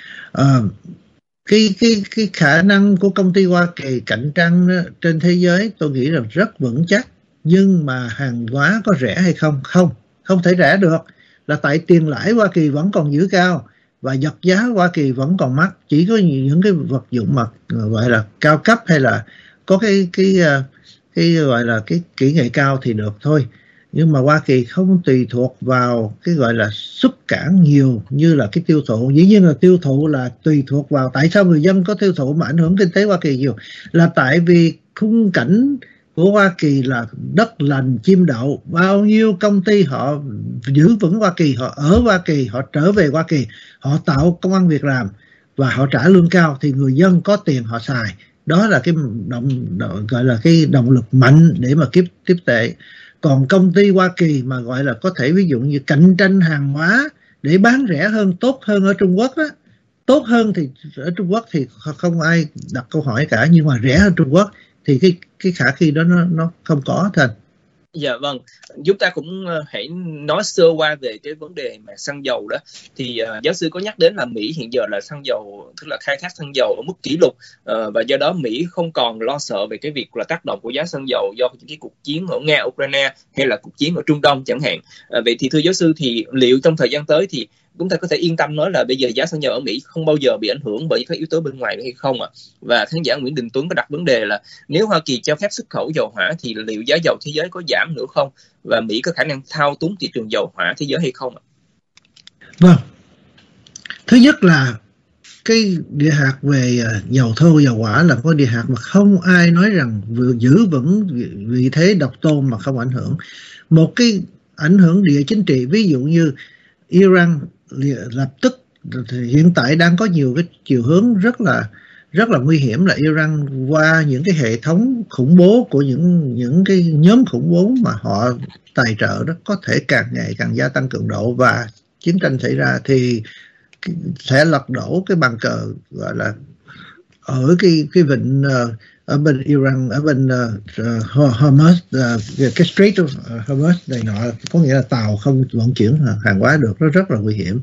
Cái khả năng của công ty Hoa Kỳ cạnh tranh trên thế giới tôi nghĩ là rất vững chắc, nhưng mà hàng hóa có rẻ hay không? Không thể rẻ được, là tại tiền lãi Hoa Kỳ vẫn còn giữ cao và vật giá Hoa Kỳ vẫn còn mắc. Chỉ có những cái vật dụng mà gọi là cao cấp hay là có cái gọi là cái kỹ nghệ cao thì được thôi. Nhưng mà Hoa Kỳ không tùy thuộc vào cái gọi là xuất cảng nhiều như là cái tiêu thụ. Dĩ nhiên là tiêu thụ là tùy thuộc vào tại sao người dân có tiêu thụ mà ảnh hưởng kinh tế Hoa Kỳ nhiều, là tại vì khung cảnh của Hoa Kỳ là đất lành chim đậu. Bao nhiêu công ty họ giữ vững Hoa Kỳ, họ ở Hoa Kỳ, họ trở về Hoa Kỳ, họ tạo công ăn việc làm và họ trả lương cao thì người dân có tiền họ xài. Đó là cái gọi là cái động lực mạnh để mà tiếp tệ. Còn công ty Hoa Kỳ mà gọi là có thể ví dụ như cạnh tranh hàng hóa để bán rẻ hơn, tốt hơn ở Trung Quốc đó, tốt hơn thì ở Trung Quốc thì không ai đặt câu hỏi cả, nhưng mà rẻ hơn Trung Quốc thì cái khả khi đó nó không có Thành. Dạ vâng, chúng ta cũng hãy nói sơ qua về cái vấn đề mà xăng dầu đó. Thì giáo sư có nhắc đến là Mỹ hiện giờ là xăng dầu, tức là khai thác xăng dầu ở mức kỷ lục, và do đó Mỹ không còn lo sợ về cái việc là tác động của giá xăng dầu do những cái cuộc chiến ở Nga, Ukraine hay là cuộc chiến ở Trung Đông chẳng hạn. Vậy thì thưa giáo sư, thì liệu trong thời gian tới thì chúng ta có thể yên tâm nói là bây giờ giá xăng dầu ở Mỹ không bao giờ bị ảnh hưởng bởi các yếu tố bên ngoài nữa hay không ạ? Và khán giả Nguyễn Đình Tuấn có đặt vấn đề là nếu Hoa Kỳ cho phép xuất khẩu dầu hỏa thì liệu giá dầu thế giới có giảm nữa không? Và Mỹ có khả năng thao túng thị trường dầu hỏa thế giới hay không ạ? Vâng. Thứ nhất là cái địa hạt về dầu thô, dầu hỏa là có địa hạt mà không ai nói rằng giữ vững vị thế độc tôn mà không ảnh hưởng. Một cái ảnh hưởng địa chính trị, ví dụ như Iran lập tức hiện tại đang có nhiều cái chiều hướng rất là nguy hiểm, là Iran qua những cái hệ thống khủng bố của những cái nhóm khủng bố mà họ tài trợ đó có thể càng ngày càng gia tăng cường độ, và chiến tranh xảy ra thì sẽ lật đổ cái bàn cờ gọi là ở cái vịnh ở bên Iran, ở bên Hormuz, cái Strait of Hormuz này nọ, có nghĩa là tàu không vận chuyển hàng hóa được, nó rất là nguy hiểm.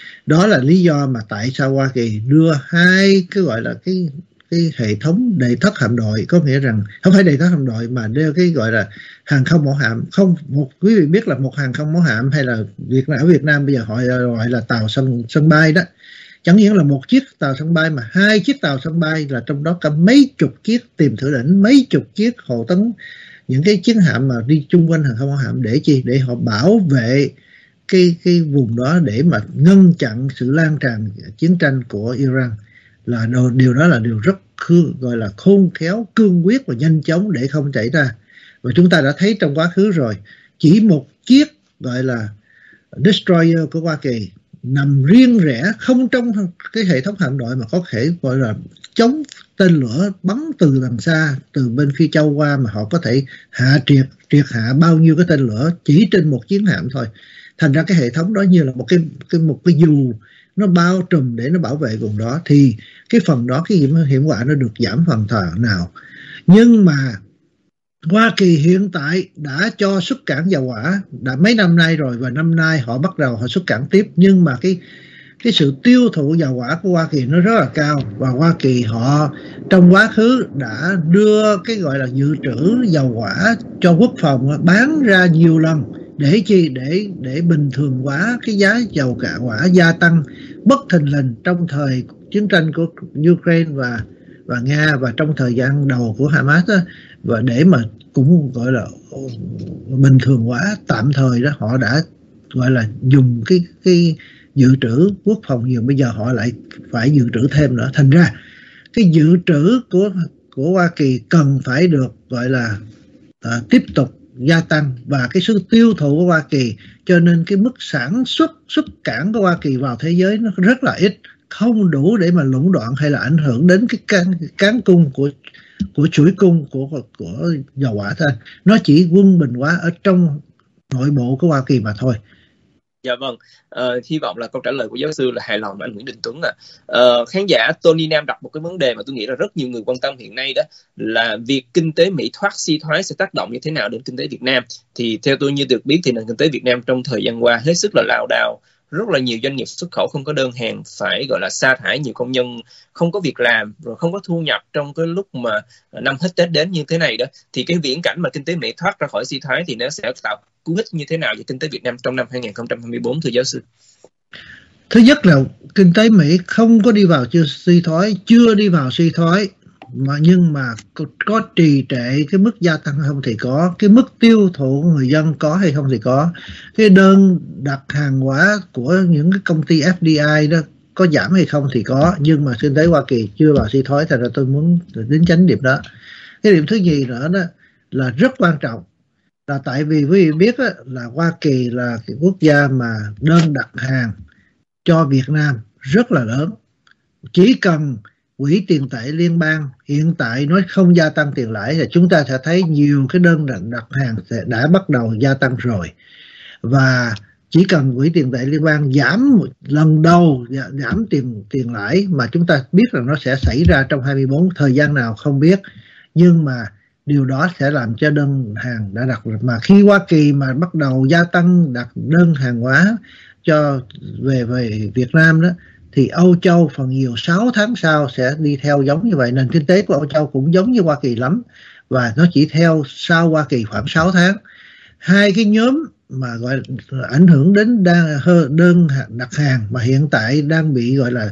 Đó là lý do mà tại sao Hoa Kỳ đưa hai cái gọi là cái hệ thống đệ thất hạm đội, có nghĩa rằng không phải đệ thất hạm đội mà đưa cái gọi là hàng không mẫu hạm. Không, quý vị biết là một hàng không mẫu hạm hay là ở Việt Nam bây giờ họ gọi là tàu sân bay đó, chẳng những là một chiếc tàu sân bay mà hai chiếc tàu sân bay, là trong đó có mấy chục chiếc tìm thử đỉnh, mấy chục chiếc hộ tống, những cái chiến hạm mà đi chung quanh hàng không mẫu hạm. Để chi? Để họ bảo vệ cái vùng đó để mà ngăn chặn sự lan tràn chiến tranh của Iran. Là điều đó là điều rất gọi là khôn khéo, cương quyết và nhanh chóng để không xảy ra. Và chúng ta đã thấy trong quá khứ rồi, chỉ một chiếc gọi là destroyer của Hoa Kỳ nằm riêng rẽ không trong cái hệ thống hạm đội mà có thể gọi là chống tên lửa bắn từ đằng xa, từ bên Phi Châu qua, mà họ có thể triệt hạ bao nhiêu cái tên lửa chỉ trên một chiến hạm thôi. Thành ra cái hệ thống đó như là một cái dù nó bao trùm để nó bảo vệ vùng đó, thì cái phần đó cái hiểm họa nó được giảm phần nào. Nhưng mà Hoa Kỳ hiện tại đã cho xuất cảng dầu hỏa đã mấy năm nay rồi, và năm nay họ bắt đầu họ xuất cảng tiếp. Nhưng mà cái sự tiêu thụ dầu hỏa của Hoa Kỳ nó rất là cao, và Hoa Kỳ họ trong quá khứ đã đưa cái gọi là dự trữ dầu hỏa cho quốc phòng bán ra nhiều lần. Để chi? Để bình thường hóa cái giá dầu hỏa gia tăng bất thình lình trong thời chiến tranh của Ukraine và Nga, và trong thời gian đầu của Hamas đó, và để mà cũng gọi là bình thường hóa tạm thời đó, họ đã gọi là dùng cái dự trữ quốc phòng nhiều, bây giờ họ lại phải dự trữ thêm nữa. Thành ra cái dự trữ của Hoa Kỳ cần phải được gọi là tiếp tục gia tăng, và cái sự tiêu thụ của Hoa Kỳ, cho nên cái mức sản xuất cảng của Hoa Kỳ vào thế giới nó rất là ít. không đủ để mà lũng đoạn hay là ảnh hưởng đến cái cán cung của chuỗi cung của dầu hỏa thôi. Nó chỉ quân bình hóa ở trong nội bộ của Hoa Kỳ mà thôi. Dạ vâng, hy vọng là câu trả lời của giáo sư là hài lòng anh Nguyễn Đình Tuấn khán giả Tony Nam đặt một cái vấn đề mà tôi nghĩ là rất nhiều người quan tâm hiện nay, đó là việc kinh tế Mỹ suy thoái sẽ tác động như thế nào đến kinh tế Việt Nam. Thì theo tôi như được biết thì nền kinh tế Việt Nam trong thời gian qua hết sức là lao đao, rất là nhiều doanh nghiệp xuất khẩu không có đơn hàng, phải gọi là sa thải nhiều công nhân, không có việc làm, rồi không có thu nhập trong cái lúc mà năm hết Tết đến như thế này đó. Thì cái viễn cảnh mà kinh tế Mỹ thoát ra khỏi suy thoái thì nó sẽ tạo cú hích như thế nào cho kinh tế Việt Nam trong năm 2024 thưa giáo sư? Thứ nhất là kinh tế Mỹ không có đi vào chưa đi vào suy thoái, nhưng mà có trì trệ cái mức gia tăng không thì có, cái mức tiêu thụ người dân có hay không thì có, cái đơn đặt hàng hóa của những cái công ty FDI đó có giảm hay không thì có, nhưng mà kinh tế Hoa Kỳ chưa vào suy thoái. Thành ra tôi muốn đến tránh điểm đó. Cái điểm thứ nhì nữa đó là rất quan trọng, là tại vì quý vị biết đó, là Hoa Kỳ là cái quốc gia mà đơn đặt hàng cho Việt Nam rất là lớn. Chỉ cần quỹ tiền tệ liên bang hiện tại nói không gia tăng tiền lãi thì chúng ta sẽ thấy nhiều cái đơn đặt hàng đã bắt đầu gia tăng rồi. Và chỉ cần quỹ tiền tệ liên bang giảm lần đầu giảm tiền lãi, mà chúng ta biết là nó sẽ xảy ra trong 24, thời gian nào không biết, nhưng mà điều đó sẽ làm cho đơn hàng đã đặt. Mà khi Hoa Kỳ mà bắt đầu gia tăng đặt đơn hàng hóa cho về Việt Nam đó, thì Âu Châu phần nhiều 6 tháng sau sẽ đi theo giống như vậy. Nền kinh tế của Âu Châu cũng giống như Hoa Kỳ lắm, và nó chỉ theo sau Hoa Kỳ khoảng 6 tháng. Hai cái nhóm mà gọi là ảnh hưởng đến đơn đặt hàng mà hiện tại đang bị gọi là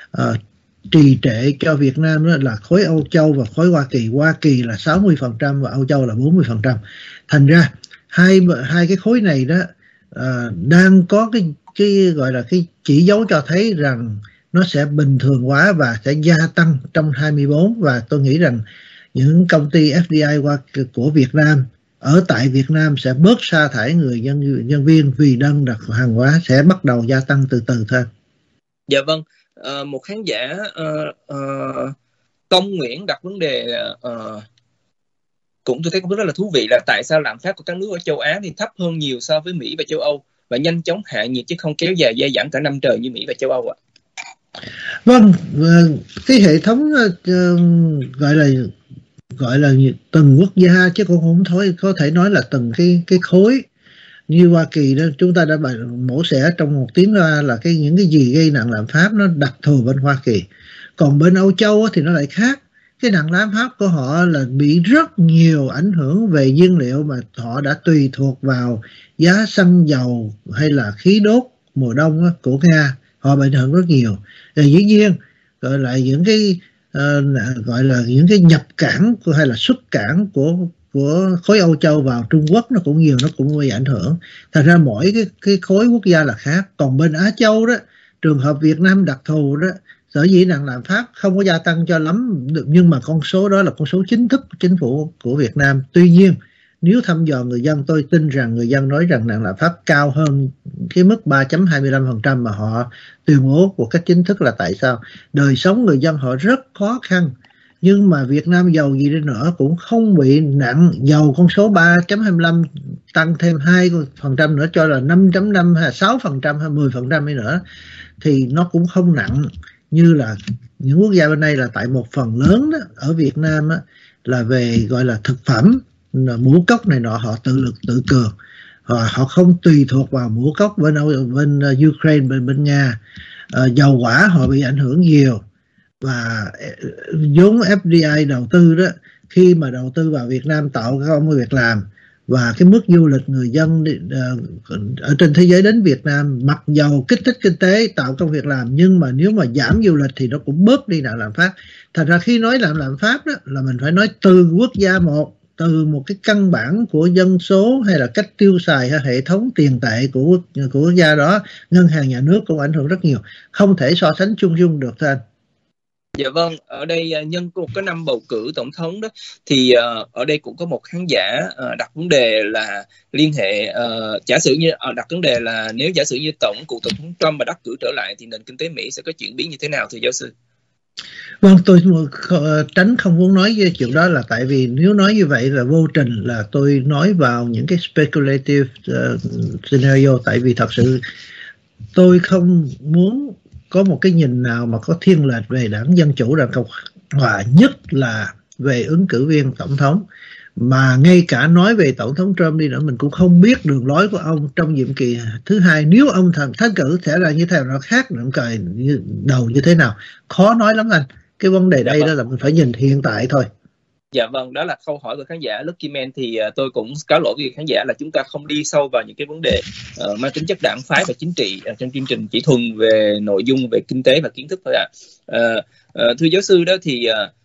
trì trệ cho Việt Nam đó là khối Âu Châu và khối Hoa Kỳ. Hoa Kỳ là 60% và Âu Châu là 40%. Thành ra hai cái khối này đó đang có cái gọi là cái chỉ dấu cho thấy rằng nó sẽ bình thường hóa và sẽ gia tăng trong 24. Và tôi nghĩ rằng những công ty FDI của Việt Nam ở tại Việt Nam sẽ bớt sa thải người nhân viên vì đơn đặt hàng hóa sẽ bắt đầu gia tăng từ từ thôi. Dạ vâng, một khán giả Công Nguyễn đặt vấn đề cũng tôi thấy cũng rất là thú vị, là tại sao lạm phát của các nước ở châu Á thì thấp hơn nhiều so với Mỹ và châu Âu và nhanh chóng hạ nhiệt chứ không kéo dài dai dẳng cả năm trời như Mỹ và châu Âu ạ? Vâng, cái hệ thống gọi là từng quốc gia, chứ cũng không có thể nói là từng cái khối. Như Hoa Kỳ đó, chúng ta đã mổ xẻ trong một tiếng ra là những cái gì gây nặng lạm phát nó đặc thù bên Hoa Kỳ. Còn bên Âu Châu thì nó lại khác. Cái nặng lạm phát của họ là bị rất nhiều ảnh hưởng về nhiên liệu, mà họ đã tùy thuộc vào giá xăng dầu hay là khí đốt mùa đông của Nga. Họ bị ảnh hưởng rất nhiều. Dĩ nhiên gọi là những cái gọi là những cái nhập cảng hay là xuất cảng của khối Âu Châu vào Trung Quốc nó cũng nhiều, nó cũng bị ảnh hưởng. Thành ra mỗi cái khối quốc gia là khác. Còn bên Á Châu đó, trường hợp Việt Nam đặc thù đó, sở dĩ nặng lạm phát không có gia tăng cho lắm, nhưng mà con số đó là con số chính thức của chính phủ của Việt Nam. Tuy nhiên nếu thăm dò người dân, tôi tin rằng người dân nói rằng nặng lạm phát cao hơn cái mức 3.25% mà họ tuyên bố một cách chính thức. Là tại sao? Đời sống người dân họ rất khó khăn, nhưng mà Việt Nam giàu gì đi nữa cũng không bị nặng. Dầu con số 3.25 tăng thêm 2% nữa cho là 5.5 hay 6% hay 10% hay nữa thì nó cũng không nặng như là những quốc gia bên đây. Là tại một phần lớn đó, ở Việt Nam đó, là về gọi là thực phẩm, ngũ cốc này nọ, họ tự lực tự cường, họ không tùy thuộc vào ngũ cốc bên Ukraine, bên Nga. Dầu hỏa họ bị ảnh hưởng nhiều, và vốn FDI đầu tư đó, khi mà đầu tư vào Việt Nam tạo ra công việc làm và cái mức du lịch người dân ở trên thế giới đến Việt Nam, mặc dầu kích thích kinh tế tạo công việc làm, nhưng mà nếu mà giảm du lịch thì nó cũng bớt đi nào lạm phát. Thành ra khi nói lạm phát đó là mình phải nói từ quốc gia từ một cái căn bản của dân số hay là cách tiêu xài hay hệ thống tiền tệ của quốc gia đó. Ngân hàng nhà nước cũng ảnh hưởng rất nhiều, không thể so sánh chung được thôi anh. Dạ vâng, ở đây nhân một cái năm bầu cử tổng thống đó thì ở đây cũng có một khán giả đặt vấn đề là liên hệ giả sử như đặt vấn đề là nếu giả sử như cựu tổng thống Trump mà đắc cử trở lại thì nền kinh tế Mỹ sẽ có chuyển biến như thế nào thưa giáo sư? Vâng, tôi tránh không muốn nói về chuyện đó là tại vì nếu nói như vậy là vô tình là tôi nói vào những cái speculative scenario, tại vì thật sự tôi không muốn có một cái nhìn nào mà có thiên lệch về đảng Dân Chủ, đảng Cộng Hòa, nhất là về ứng cử viên tổng thống. Mà ngay cả nói về tổng thống Trump đi nữa, mình cũng không biết đường lối của ông trong nhiệm kỳ thứ hai. Nếu ông thắng cử sẽ là như thế nào, nó khác động cời đầu như thế nào, khó nói lắm anh. Cái vấn đề đây đó là mình phải nhìn hiện tại thôi. Dạ vâng, đó là câu hỏi của khán giả Lucky Man. Thì tôi cũng cáo lỗi với khán giả là chúng ta không đi sâu vào những cái vấn đề mang tính chất đảng phái và chính trị trong chương trình, chỉ thuần về nội dung, về kinh tế và kiến thức thôi ạ. Thưa giáo sư đó thì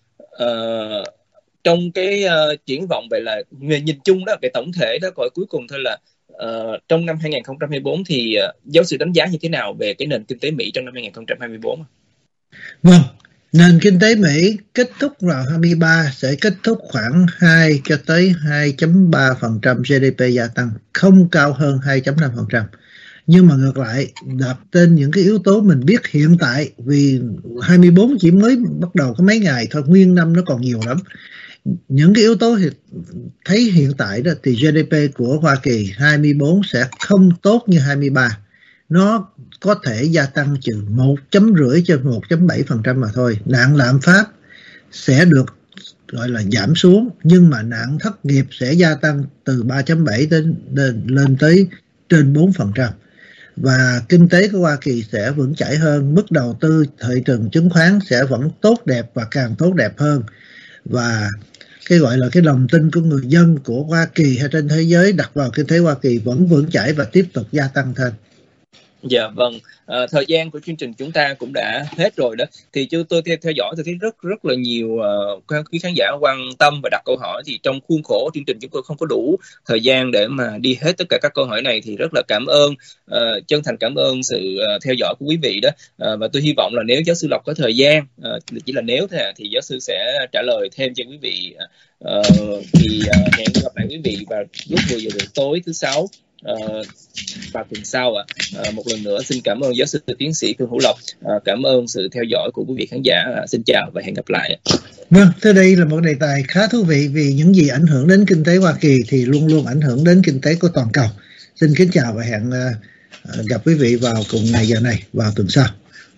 trong cái triển vọng về là về nhìn chung đó, về tổng thể đó, gọi cuối cùng thôi là trong năm 2024 thì giáo sư đánh giá như thế nào về cái nền kinh tế Mỹ trong năm 2024? Vâng, nền kinh tế Mỹ kết thúc vào 23 sẽ kết thúc khoảng 2 cho tới 2.3% GDP gia tăng, không cao hơn 2.5%. Nhưng mà ngược lại, đặt tên những cái yếu tố mình biết hiện tại, vì 24 chỉ mới bắt đầu có mấy ngày thôi, nguyên năm nó còn nhiều lắm. Những cái yếu tố thì thấy hiện tại đó thì GDP của Hoa Kỳ 24 sẽ không tốt như 23. Nó có thể gia tăng từ 1.5 cho 1.7% mà thôi. Nạn lạm phát sẽ được gọi là giảm xuống, nhưng mà nạn thất nghiệp sẽ gia tăng từ 3.7 lên tới trên 4%. Và kinh tế của Hoa Kỳ sẽ vững chãi hơn, mức đầu tư thị trường chứng khoán sẽ vẫn tốt đẹp và càng tốt đẹp hơn. Và cái gọi là cái lòng tin của người dân của Hoa Kỳ hay trên thế giới đặt vào kinh tế Hoa Kỳ vẫn vững chãi và tiếp tục gia tăng thêm. Dạ vâng, thời gian của chương trình chúng ta cũng đã hết rồi đó. Thì tôi theo dõi tôi thấy rất là nhiều quý khán giả quan tâm và đặt câu hỏi. Thì trong khuôn khổ chương trình chúng tôi không có đủ thời gian để mà đi hết tất cả các câu hỏi này. Thì rất là cảm ơn, chân thành cảm ơn sự theo dõi của quý vị đó. Và tôi hy vọng là nếu giáo sư Lộc có thời gian, chỉ là nếu thôi thì giáo sư sẽ trả lời thêm cho quý vị. Thì hẹn gặp lại quý vị vào lúc 10 giờ tối thứ Sáu vào tuần sau ạ. Một lần nữa xin cảm ơn giáo sư tiến sĩ Phương Hữu Lộc, cảm ơn sự theo dõi của quý vị khán giả. Xin chào và hẹn gặp lại. Vâng, thế đây là một đề tài khá thú vị, vì những gì ảnh hưởng đến kinh tế Hoa Kỳ thì luôn luôn ảnh hưởng đến kinh tế của toàn cầu. Xin kính chào và hẹn gặp quý vị vào cùng ngày giờ này vào tuần sau.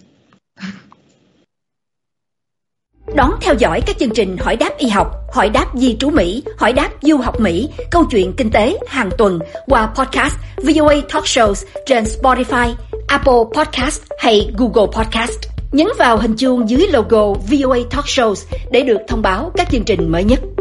Đón theo dõi các chương trình Hỏi đáp y học, Hỏi đáp di trú Mỹ, Hỏi đáp du học Mỹ, câu chuyện kinh tế hàng tuần qua podcast VOA Talk Shows trên Spotify, Apple Podcast hay Google Podcast. Nhấn vào hình chuông dưới logo VOA Talk Shows để được thông báo các chương trình mới nhất.